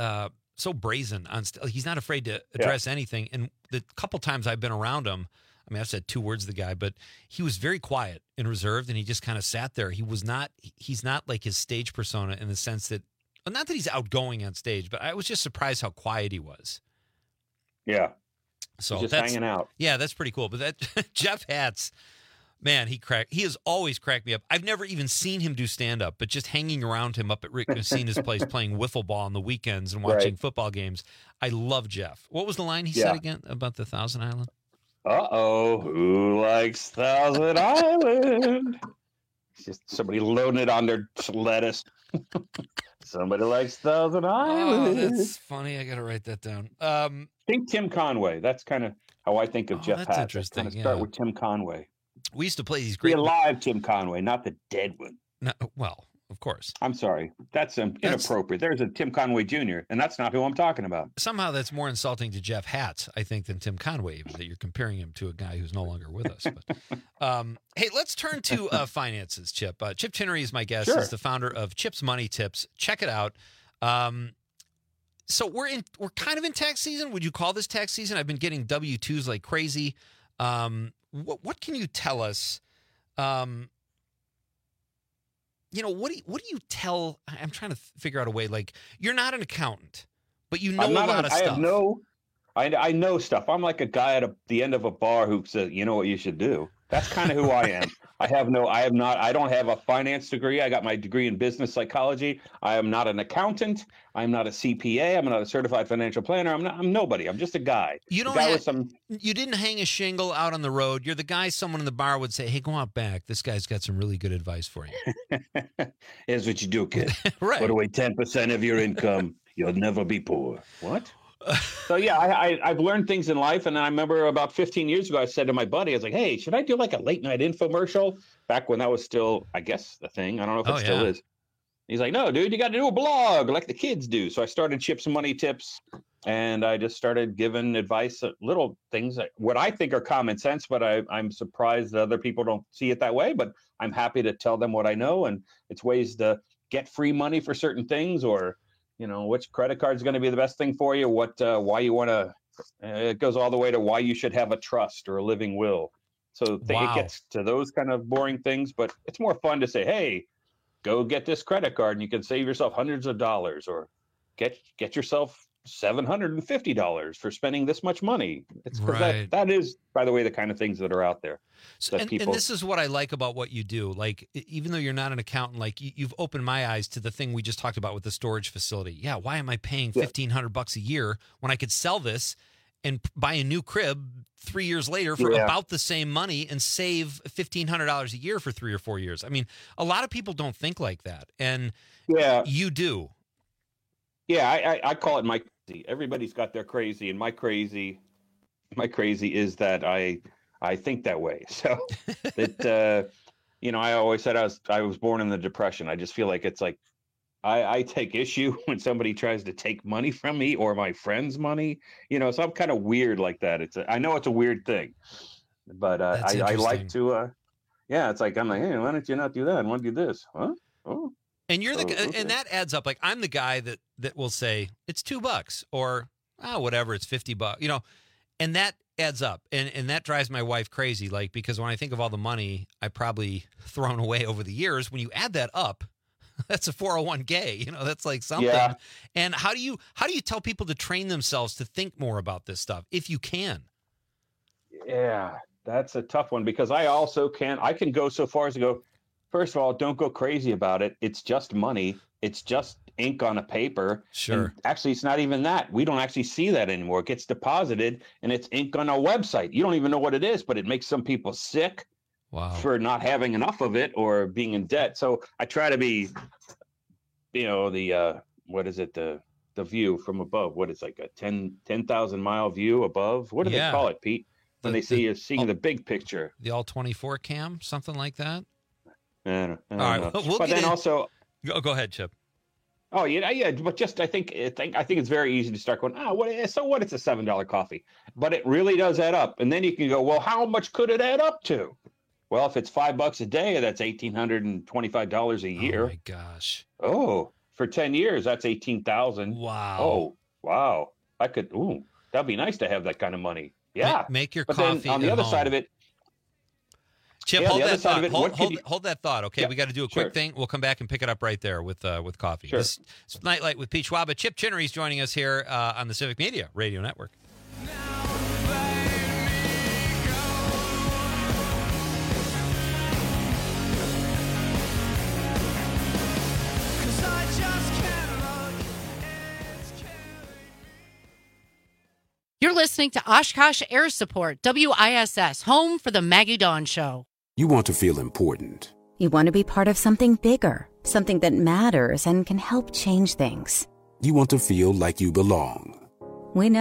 Speaker 15: so brazen on. He's not afraid to address anything. And the couple times I've been around him, I mean, I've said two words to the guy, but he was very quiet and reserved, and he just kind of sat there. He's not like his stage persona in the sense that, well, not that he's outgoing on stage, but I was just surprised how quiet he was.
Speaker 10: Yeah.
Speaker 15: So
Speaker 10: he's just hanging out.
Speaker 15: Yeah, that's pretty cool. But that Jeff Hatz, man, he has always cracked me up. I've never even seen him do stand-up, but just hanging around him up at Rick Messina's place playing wiffle ball on the weekends and watching football games. I love Jeff. What was the line he said again about the Thousand Island?
Speaker 10: Uh-oh, who likes Thousand Island? It's just somebody loading it on their lettuce. Somebody likes Thousand Island.
Speaker 15: Oh, that's funny. I got to write that down.
Speaker 10: Think Tim Conway. That's kind of how I think of Jeff
Speaker 15: that's
Speaker 10: Hatch.
Speaker 15: interesting.
Speaker 10: I'm going to start with Tim Conway.
Speaker 15: We used to play these great...
Speaker 10: The alive Tim Conway, not the dead one.
Speaker 15: No, well, of course.
Speaker 10: I'm sorry. That's inappropriate. There's a Tim Conway Jr., and that's not who I'm talking about.
Speaker 15: Somehow that's more insulting to Jeff Hatch, I think, than Tim Conway, even, that you're comparing him to a guy who's no longer with us. But, hey, let's turn to finances, Chip. Chip Chinnery is my guest.
Speaker 10: Sure.
Speaker 15: He's the founder of Chip's Money Tips. Check it out. So we're kind of in tax season. Would you call this tax season? I've been getting W-2s like crazy. What can you tell us? What do you tell? I'm trying to figure out a way. Like, you're not an accountant, but you know a lot of stuff.
Speaker 10: I know stuff. I'm like a guy at the end of a bar who says, "You know what you should do." That's kind of who I am. I don't have a finance degree. I got my degree in business psychology. I am not an accountant. I'm not a CPA. I'm not a certified financial planner. I'm nobody. I'm just a guy.
Speaker 15: You didn't hang a shingle out on the road. You're the guy someone in the bar would say, "Hey, go out back. This guy's got some really good advice for you."
Speaker 10: Here's what you do, kid.
Speaker 15: Right.
Speaker 10: Put away 10% of your income. You'll never be poor. What? So yeah, I've learned things in life, and I remember about 15 years ago, I said to my buddy, I was like, "Hey, should I do like a late night infomercial?" Back when that was still, I guess, the thing. I don't know if it still is. He's like, "No, dude, you got to do a blog like the kids do." So I started Chip's Money Tips, and I just started giving advice, little things, what I think are common sense, but I'm surprised that other people don't see it that way. But I'm happy to tell them what I know, and it's ways to get free money for certain things, or which credit card is going to be the best thing for you, why you want to, it goes all the way to why you should have a trust or a living will. So it gets to those kind of boring things, but it's more fun to say, "Hey, go get this credit card and you can save yourself hundreds of dollars, or get yourself $750 for spending this much money." It's
Speaker 15: right.
Speaker 10: that is, by the way, the kind of things that are out there.
Speaker 15: So, and this is what I like about what you do. Like, even though you're not an accountant, like you've opened my eyes to the thing we just talked about with the storage facility. Yeah, why am I paying $1,500 a year when I could sell this and buy a new crib 3 years later for about the same money and save $1,500 a year for 3 or 4 years? I mean, a lot of people don't think like that, and you do.
Speaker 10: Yeah, I call it my crazy. Everybody's got their crazy, and my crazy is that I think that way. So that I always said I was born in the Depression. I just feel like it's like I take issue when somebody tries to take money from me or my friend's money. So I'm kind of weird like that. I know it's a weird thing, but I like to. It's like I'm like, "Hey, why don't you not do that? I want to do this, huh? Oh."
Speaker 15: And you're and that adds up. Like, I'm the guy that will say it's $2 or whatever, it's $50, and that adds up. And that drives my wife crazy. Like, because when I think of all the money I probably thrown away over the years, when you add that up, that's a 401k, that's like something. Yeah. And how do you tell people to train themselves to think more about this stuff if you can?
Speaker 10: Yeah, that's a tough one, because I can go so far as to go, first of all, don't go crazy about it. It's just money. It's just ink on a paper.
Speaker 15: Sure.
Speaker 10: And actually, it's not even that. We don't actually see that anymore. It gets deposited, and it's ink on a website. You don't even know what it is, but it makes some people sick for not having enough of it or being in debt. So I try to be, what is it? The view from above. What is like a 10,000 mile view above? What do they call it, Pete? When they see you seeing the big picture.
Speaker 15: The all 24 cam, something like that.
Speaker 10: I don't
Speaker 15: know.
Speaker 10: But then also,
Speaker 15: go ahead, Chip.
Speaker 10: Oh yeah. But just I think it's very easy to start going, so what? It's a $7 coffee, but it really does add up. And then you can go, well, how much could it add up to? Well, if it's $5 a day, that's $1,825 a year.
Speaker 15: Oh my gosh.
Speaker 10: Oh, for 10 years, that's $18,000.
Speaker 15: Wow.
Speaker 10: Oh, wow. That'd be nice to have that kind of money. Yeah.
Speaker 15: Make your
Speaker 10: coffee.
Speaker 15: Then
Speaker 10: on the other side of it.
Speaker 15: Chip, hold that thought. Hold that thought. Okay, we got to do a quick thing. We'll come back and pick it up right there with coffee.
Speaker 10: Sure.
Speaker 15: This is Nightlight with Pete Schwab. Chip Chinnery is joining us here on the Civic Media Radio Network.
Speaker 11: You're listening to Oshkosh Air Support, WISS, home for the Maggie Dawn Show.
Speaker 12: You want to feel important.
Speaker 13: You want to be part of something bigger, something that matters and can help change things.
Speaker 12: You want to feel like you belong.
Speaker 13: We know.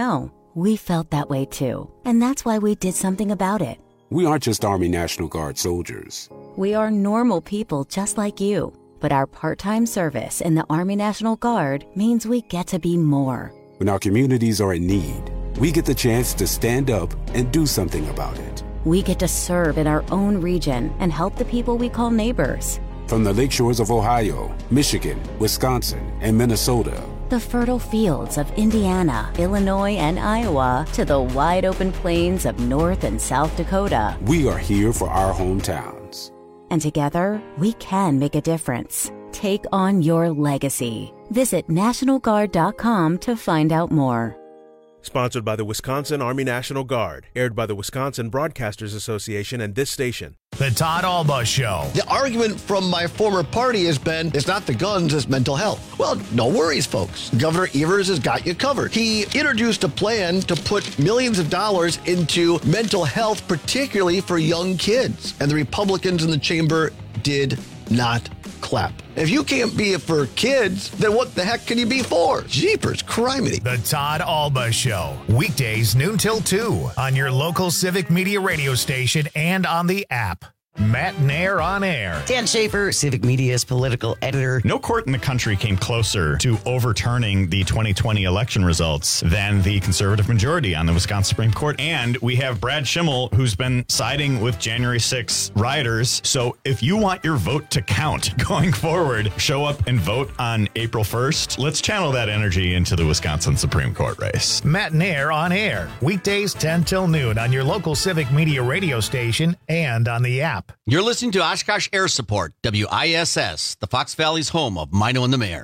Speaker 13: We felt that way too, and that's why we did something about it.
Speaker 12: We aren't just Army National Guard soldiers.
Speaker 13: We are normal people just like you, but our part-time service in the Army National Guard means we get to be more.
Speaker 12: When our communities are in need, we get the chance to stand up and do something about it.
Speaker 13: We get to serve in our own region and help the people we call neighbors.
Speaker 12: From the lakeshores of Ohio, Michigan, Wisconsin, and Minnesota,
Speaker 13: the fertile fields of Indiana, Illinois, and Iowa, to the wide open plains of North and South Dakota.
Speaker 12: We are here for our hometowns.
Speaker 13: And together, we can make a difference. Take on your legacy. Visit NationalGuard.com to find out more.
Speaker 17: Sponsored by the Wisconsin Army National Guard. Aired by the Wisconsin Broadcasters Association and this station.
Speaker 1: The Todd Alba Show.
Speaker 14: The argument from my former party has been, it's not the guns, it's mental health. Well, no worries, folks. Governor Evers has got you covered. He introduced a plan to put millions of dollars into mental health, particularly for young kids. And the Republicans in the chamber did not clap. If you can't be it for kids, then what the heck can you be for? Jeepers, criminy.
Speaker 1: The Todd Alba Show. Weekdays noon till 2 on your local Civic Media radio station and on the app. Matt Nair on air.
Speaker 18: Dan Schaefer, Civic Media's political editor.
Speaker 19: No court in the country came closer to overturning the 2020 election results than the conservative majority on the Wisconsin Supreme Court. And we have Brad Schimmel, who's been siding with January 6 rioters. So if you want your vote to count going forward, show up and vote on April 1st. Let's channel that energy into the Wisconsin Supreme Court race.
Speaker 1: Matt Nair on air. Weekdays 10 till noon on your local Civic Media radio station and on the app.
Speaker 21: You're listening to Oshkosh Air Support, WISS, the Fox Valley's home of Mino and the Mayor.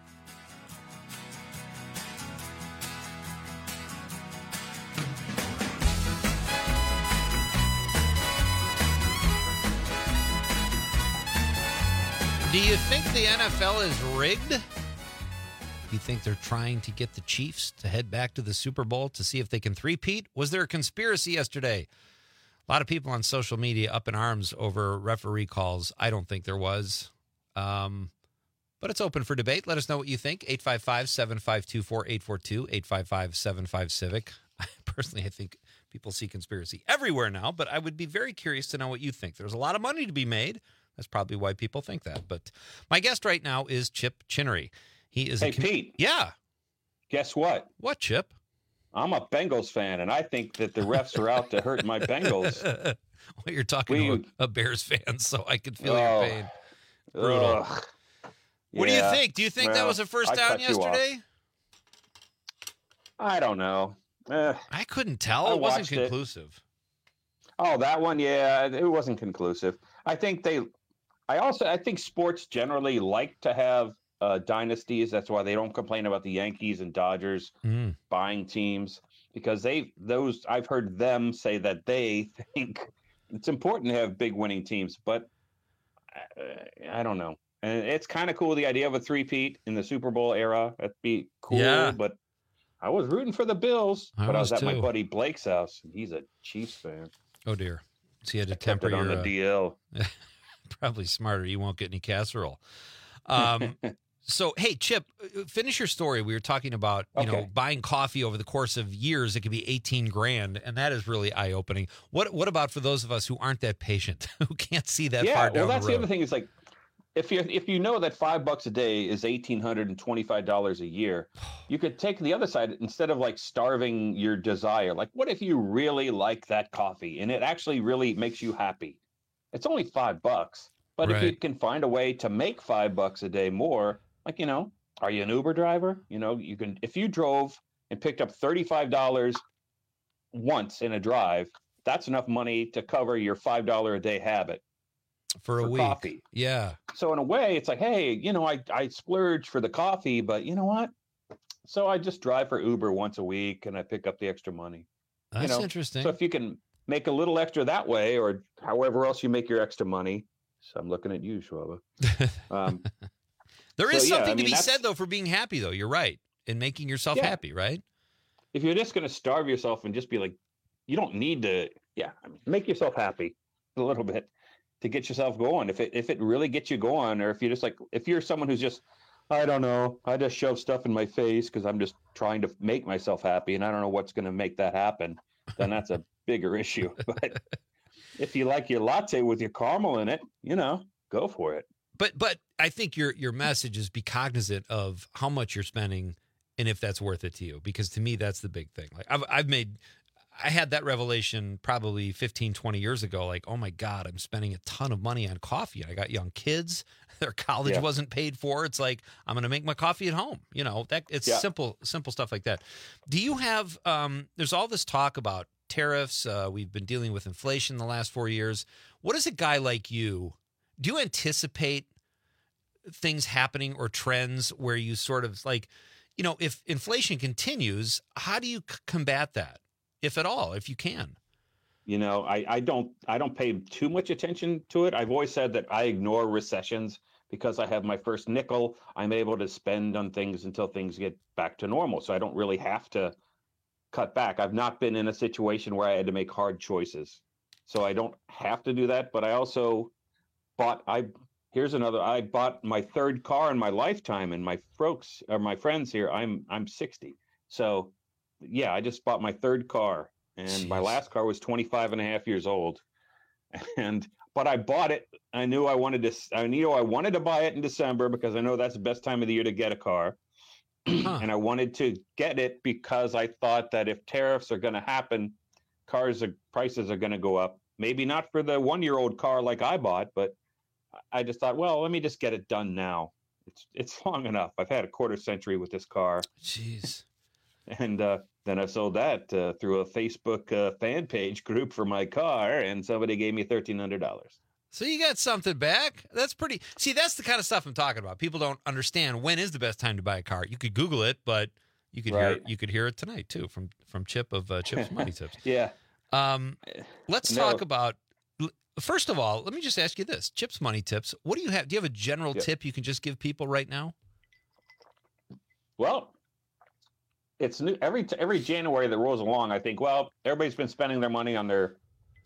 Speaker 15: Do you think the NFL is rigged? Do you think they're trying to get the Chiefs to head back to the Super Bowl to see if they can three-peat? Was there a conspiracy yesterday? A lot of people on social media up in arms over referee calls. I don't think there was. But it's open for debate. Let us know what you think. 855-752-4842, 855-75-CIVIC. Personally, I think people see conspiracy everywhere now, but I would be very curious to know what you think. There's a lot of money to be made. That's probably why people think that. But my guest right now is Chip Chinnery. He is
Speaker 10: Pete.
Speaker 15: Yeah.
Speaker 10: Guess what?
Speaker 15: What, Chip?
Speaker 10: I'm a Bengals fan, and I think that the refs are out to hurt my Bengals.
Speaker 15: Well, you're talking to a Bears fan, so I could feel your pain. Brutal. What do you think? Do you think that was a first down yesterday?
Speaker 10: I don't know.
Speaker 15: I couldn't tell. It wasn't conclusive.
Speaker 10: Oh, that one? Yeah, it wasn't conclusive. I think sports generally like to have dynasties. That's why they don't complain about the Yankees and Dodgers buying teams, because I've heard them say that they think it's important to have big winning teams, but I don't know. And it's kind of cool, the idea of a three-peat in the Super Bowl era. That'd be cool, but I was rooting for the Bills, but I was at my buddy Blake's house, and he's a Chiefs fan.
Speaker 15: Oh, dear. So you had to temper your...
Speaker 10: on the DL.
Speaker 15: Probably smarter. You won't get any casserole. So, hey, Chip, finish your story. We were talking about, you know, buying coffee over the course of years. It could be $18,000, and that is really eye-opening. What about for those of us who aren't that patient, who can't see that far down the road?
Speaker 10: That's the other thing is, like, if you know that $5 a day is $1,825 a year, you could take the other side instead of like starving your desire. Like, what if you really like that coffee and it actually really makes you happy? It's only $5, but if you can find a way to make $5 a day more, like, you know, are you an Uber driver? You know, you can, if you drove and picked up $35 once in a drive, that's enough money to cover your $5 a day habit.
Speaker 15: For a week.
Speaker 10: Coffee.
Speaker 15: Yeah.
Speaker 10: So in a way, it's like, hey, you know, I splurge for the coffee, but you know what? So I just drive for Uber once a week and I pick up the extra money.
Speaker 15: That's interesting.
Speaker 10: So if you can make a little extra that way, or however else you make your extra money. So I'm looking at you, Schwaba.
Speaker 15: There is something to be said, though, for being happy, though. You're right. In making yourself happy, right?
Speaker 10: If you're just going to starve yourself and just be like, you don't need to, make yourself happy a little bit to get yourself going. If it really gets you going, or if you're just like, if you're someone who's just, I don't know, I just shove stuff in my face because I'm just trying to make myself happy, and I don't know what's going to make that happen, then that's a bigger issue. But if you like your latte with your caramel in it, go for it.
Speaker 15: But I think your message is be cognizant of how much you're spending and if that's worth it to you, because to me, that's the big thing. Like I had that revelation probably 15, 20 years ago. Like, oh my God, I'm spending a ton of money on coffee. I got young kids. Their college wasn't paid for. It's like, I'm going to make my coffee at home. It's simple stuff like that. Do you have, there's all this talk about tariffs. We've been dealing with inflation the last 4 years. What does a guy like you, do you anticipate things happening or trends where you sort of like, if inflation continues, how do you combat that, if at all, if you can?
Speaker 10: I don't pay too much attention to it. I've always said that I ignore recessions because I have my first nickel. I'm able to spend on things until things get back to normal. So I don't really have to cut back. I've not been in a situation where I had to make hard choices. So I don't have to do that. But I also I bought my third car in my lifetime, and my friends here, I'm 60. So yeah, I just bought my third car, and my last car was 25 and a half years old. But I bought it. I knew I wanted to buy it in December because I know that's the best time of the year to get a car. And I wanted to get it because I thought that if tariffs are going to happen, prices are going to go up. Maybe not for the 1-year-old car like I bought, but I just thought, well, let me just get it done now. It's long enough. I've had a quarter century with this car.
Speaker 15: Jeez.
Speaker 10: And then I sold that through a Facebook fan page group for my car, and somebody gave me $1,300.
Speaker 15: So you got something back. That's pretty. See, that's the kind of stuff I'm talking about. People don't understand when is the best time to buy a car. You could Google it, but you could hear it tonight too from Chip of Chip's Money Tips.
Speaker 10: Yeah.
Speaker 15: Let's talk about. First of all, let me just ask you this: Chip's Money Tips. What do you have? Do you have a general tip you can just give people right now?
Speaker 10: Well, it's new every January that rolls along. I think, well, everybody's been spending their money on their,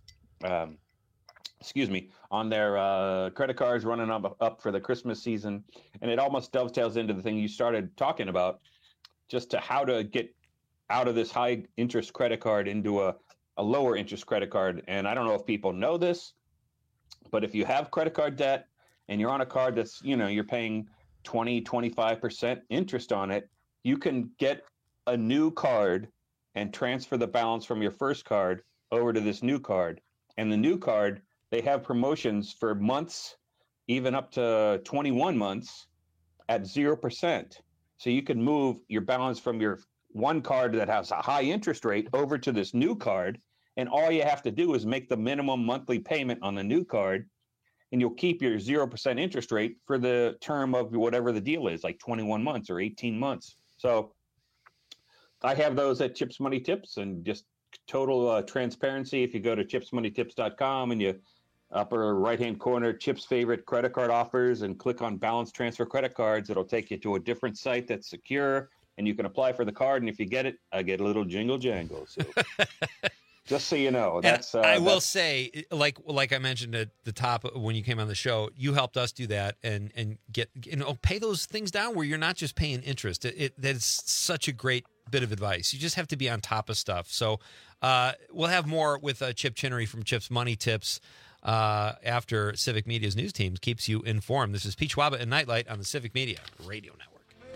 Speaker 10: credit cards, running up for the Christmas season, and it almost dovetails into the thing you started talking about, just to how to get out of this high interest credit card into a lower interest credit card. And I don't know if people know this, but if you have credit card debt and you're on a card that's, you're paying 20-25% interest on it, you can get a new card and transfer the balance from your first card over to this new card. And the new card, they have promotions for months, even up to 21 months at 0%. So you can move your balance from your one card that has a high interest rate over to this new card. And all you have to do is make the minimum monthly payment on the new card, and you'll keep your 0% interest rate for the term of whatever the deal is, like 21 months or 18 months. So I have those at Chip's Money Tips, and just total transparency. If you go to chipsmoneytips.com and you upper right-hand corner, Chip's favorite credit card offers, and click on balance transfer credit cards, it'll take you to a different site that's secure, and you can apply for the card. And if you get it, I get a little jingle jangle. So just so you know,
Speaker 15: I will say, like I mentioned at the top when you came on the show, you helped us do that and get pay those things down where you're not just paying interest. That's such a great bit of advice. You just have to be on top of stuff. So we'll have more with Chip Chinnery from Chip's Money Tips after Civic Media's news team keeps you informed. This is Pete Schwaba and Nightlight on the Civic Media Radio Network.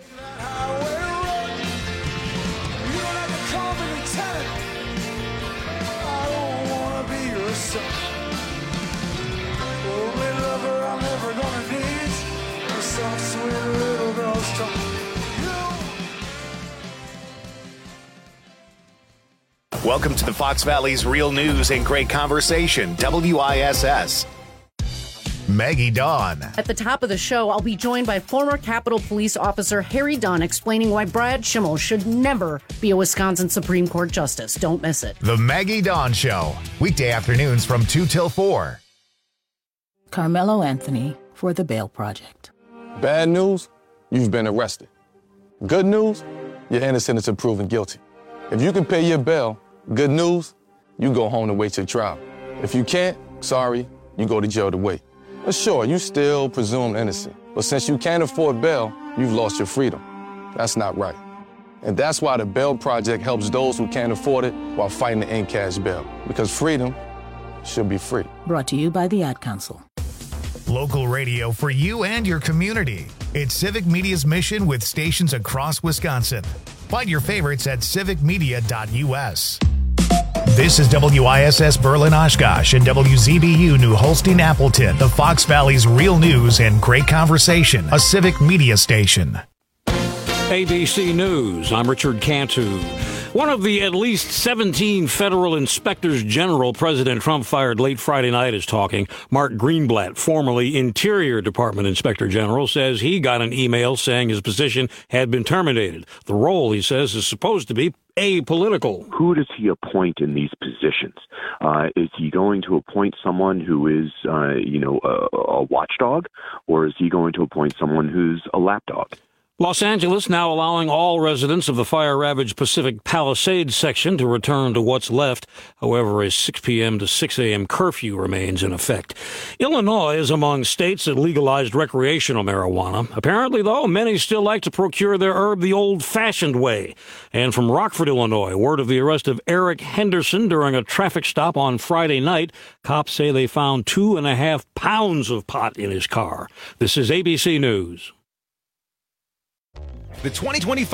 Speaker 20: Only lover I'm ever gonna need. A soft, sweet little girl's talk.
Speaker 1: Welcome to the Fox Valley's real news and great conversation, WISS. Maggie Dawn.
Speaker 2: At the top of the show, I'll be joined by former Capitol Police Officer Harry Dunn explaining why Brad Schimmel should never be a Wisconsin Supreme Court Justice. Don't miss it.
Speaker 1: The Maggie Dawn Show, weekday afternoons from 2 till 4.
Speaker 3: Carmelo Anthony for the Bail Project.
Speaker 22: Bad news, you've been arrested. Good news, you're innocent until proven guilty. If you can pay your bail, good news, you go home to wait your trial. If you can't, sorry, you go to jail to wait. But sure, you still presumed innocent. But since you can't afford bail, you've lost your freedom. That's not right. And that's why the Bail Project helps those who can't afford it while fighting to end cash bail. Because freedom should be free.
Speaker 3: Brought to you by the Ad Council.
Speaker 1: Local radio for you and your community. It's Civic Media's mission with stations across Wisconsin. Find your favorites at civicmedia.us. This is WISS Berlin Oshkosh and WZBU New Holstein Appleton, the Fox Valley's real news and great conversation, a Civic Media station.
Speaker 4: ABC News, I'm Richard Cantu. One of the at least 17 federal inspectors general President Trump fired late Friday night is talking. Mark Greenblatt, formerly Interior Department Inspector General, says he got an email saying his position had been terminated. The role, he says, is supposed to be apolitical.
Speaker 5: Who does he appoint in these positions? Is he going to appoint someone who is, a watchdog, or is he going to appoint someone who's a lapdog?
Speaker 4: Los Angeles now allowing all residents of the fire-ravaged Pacific Palisades section to return to what's left. However, a 6 p.m. to 6 a.m. curfew remains in effect. Illinois is among states that legalized recreational marijuana. Apparently, though, many still like to procure their herb the old-fashioned way. And from Rockford, Illinois, word of the arrest of Eric Henderson during a traffic stop on Friday night. Cops say they found 2.5 pounds of pot in his car. This is ABC News.
Speaker 9: The 2025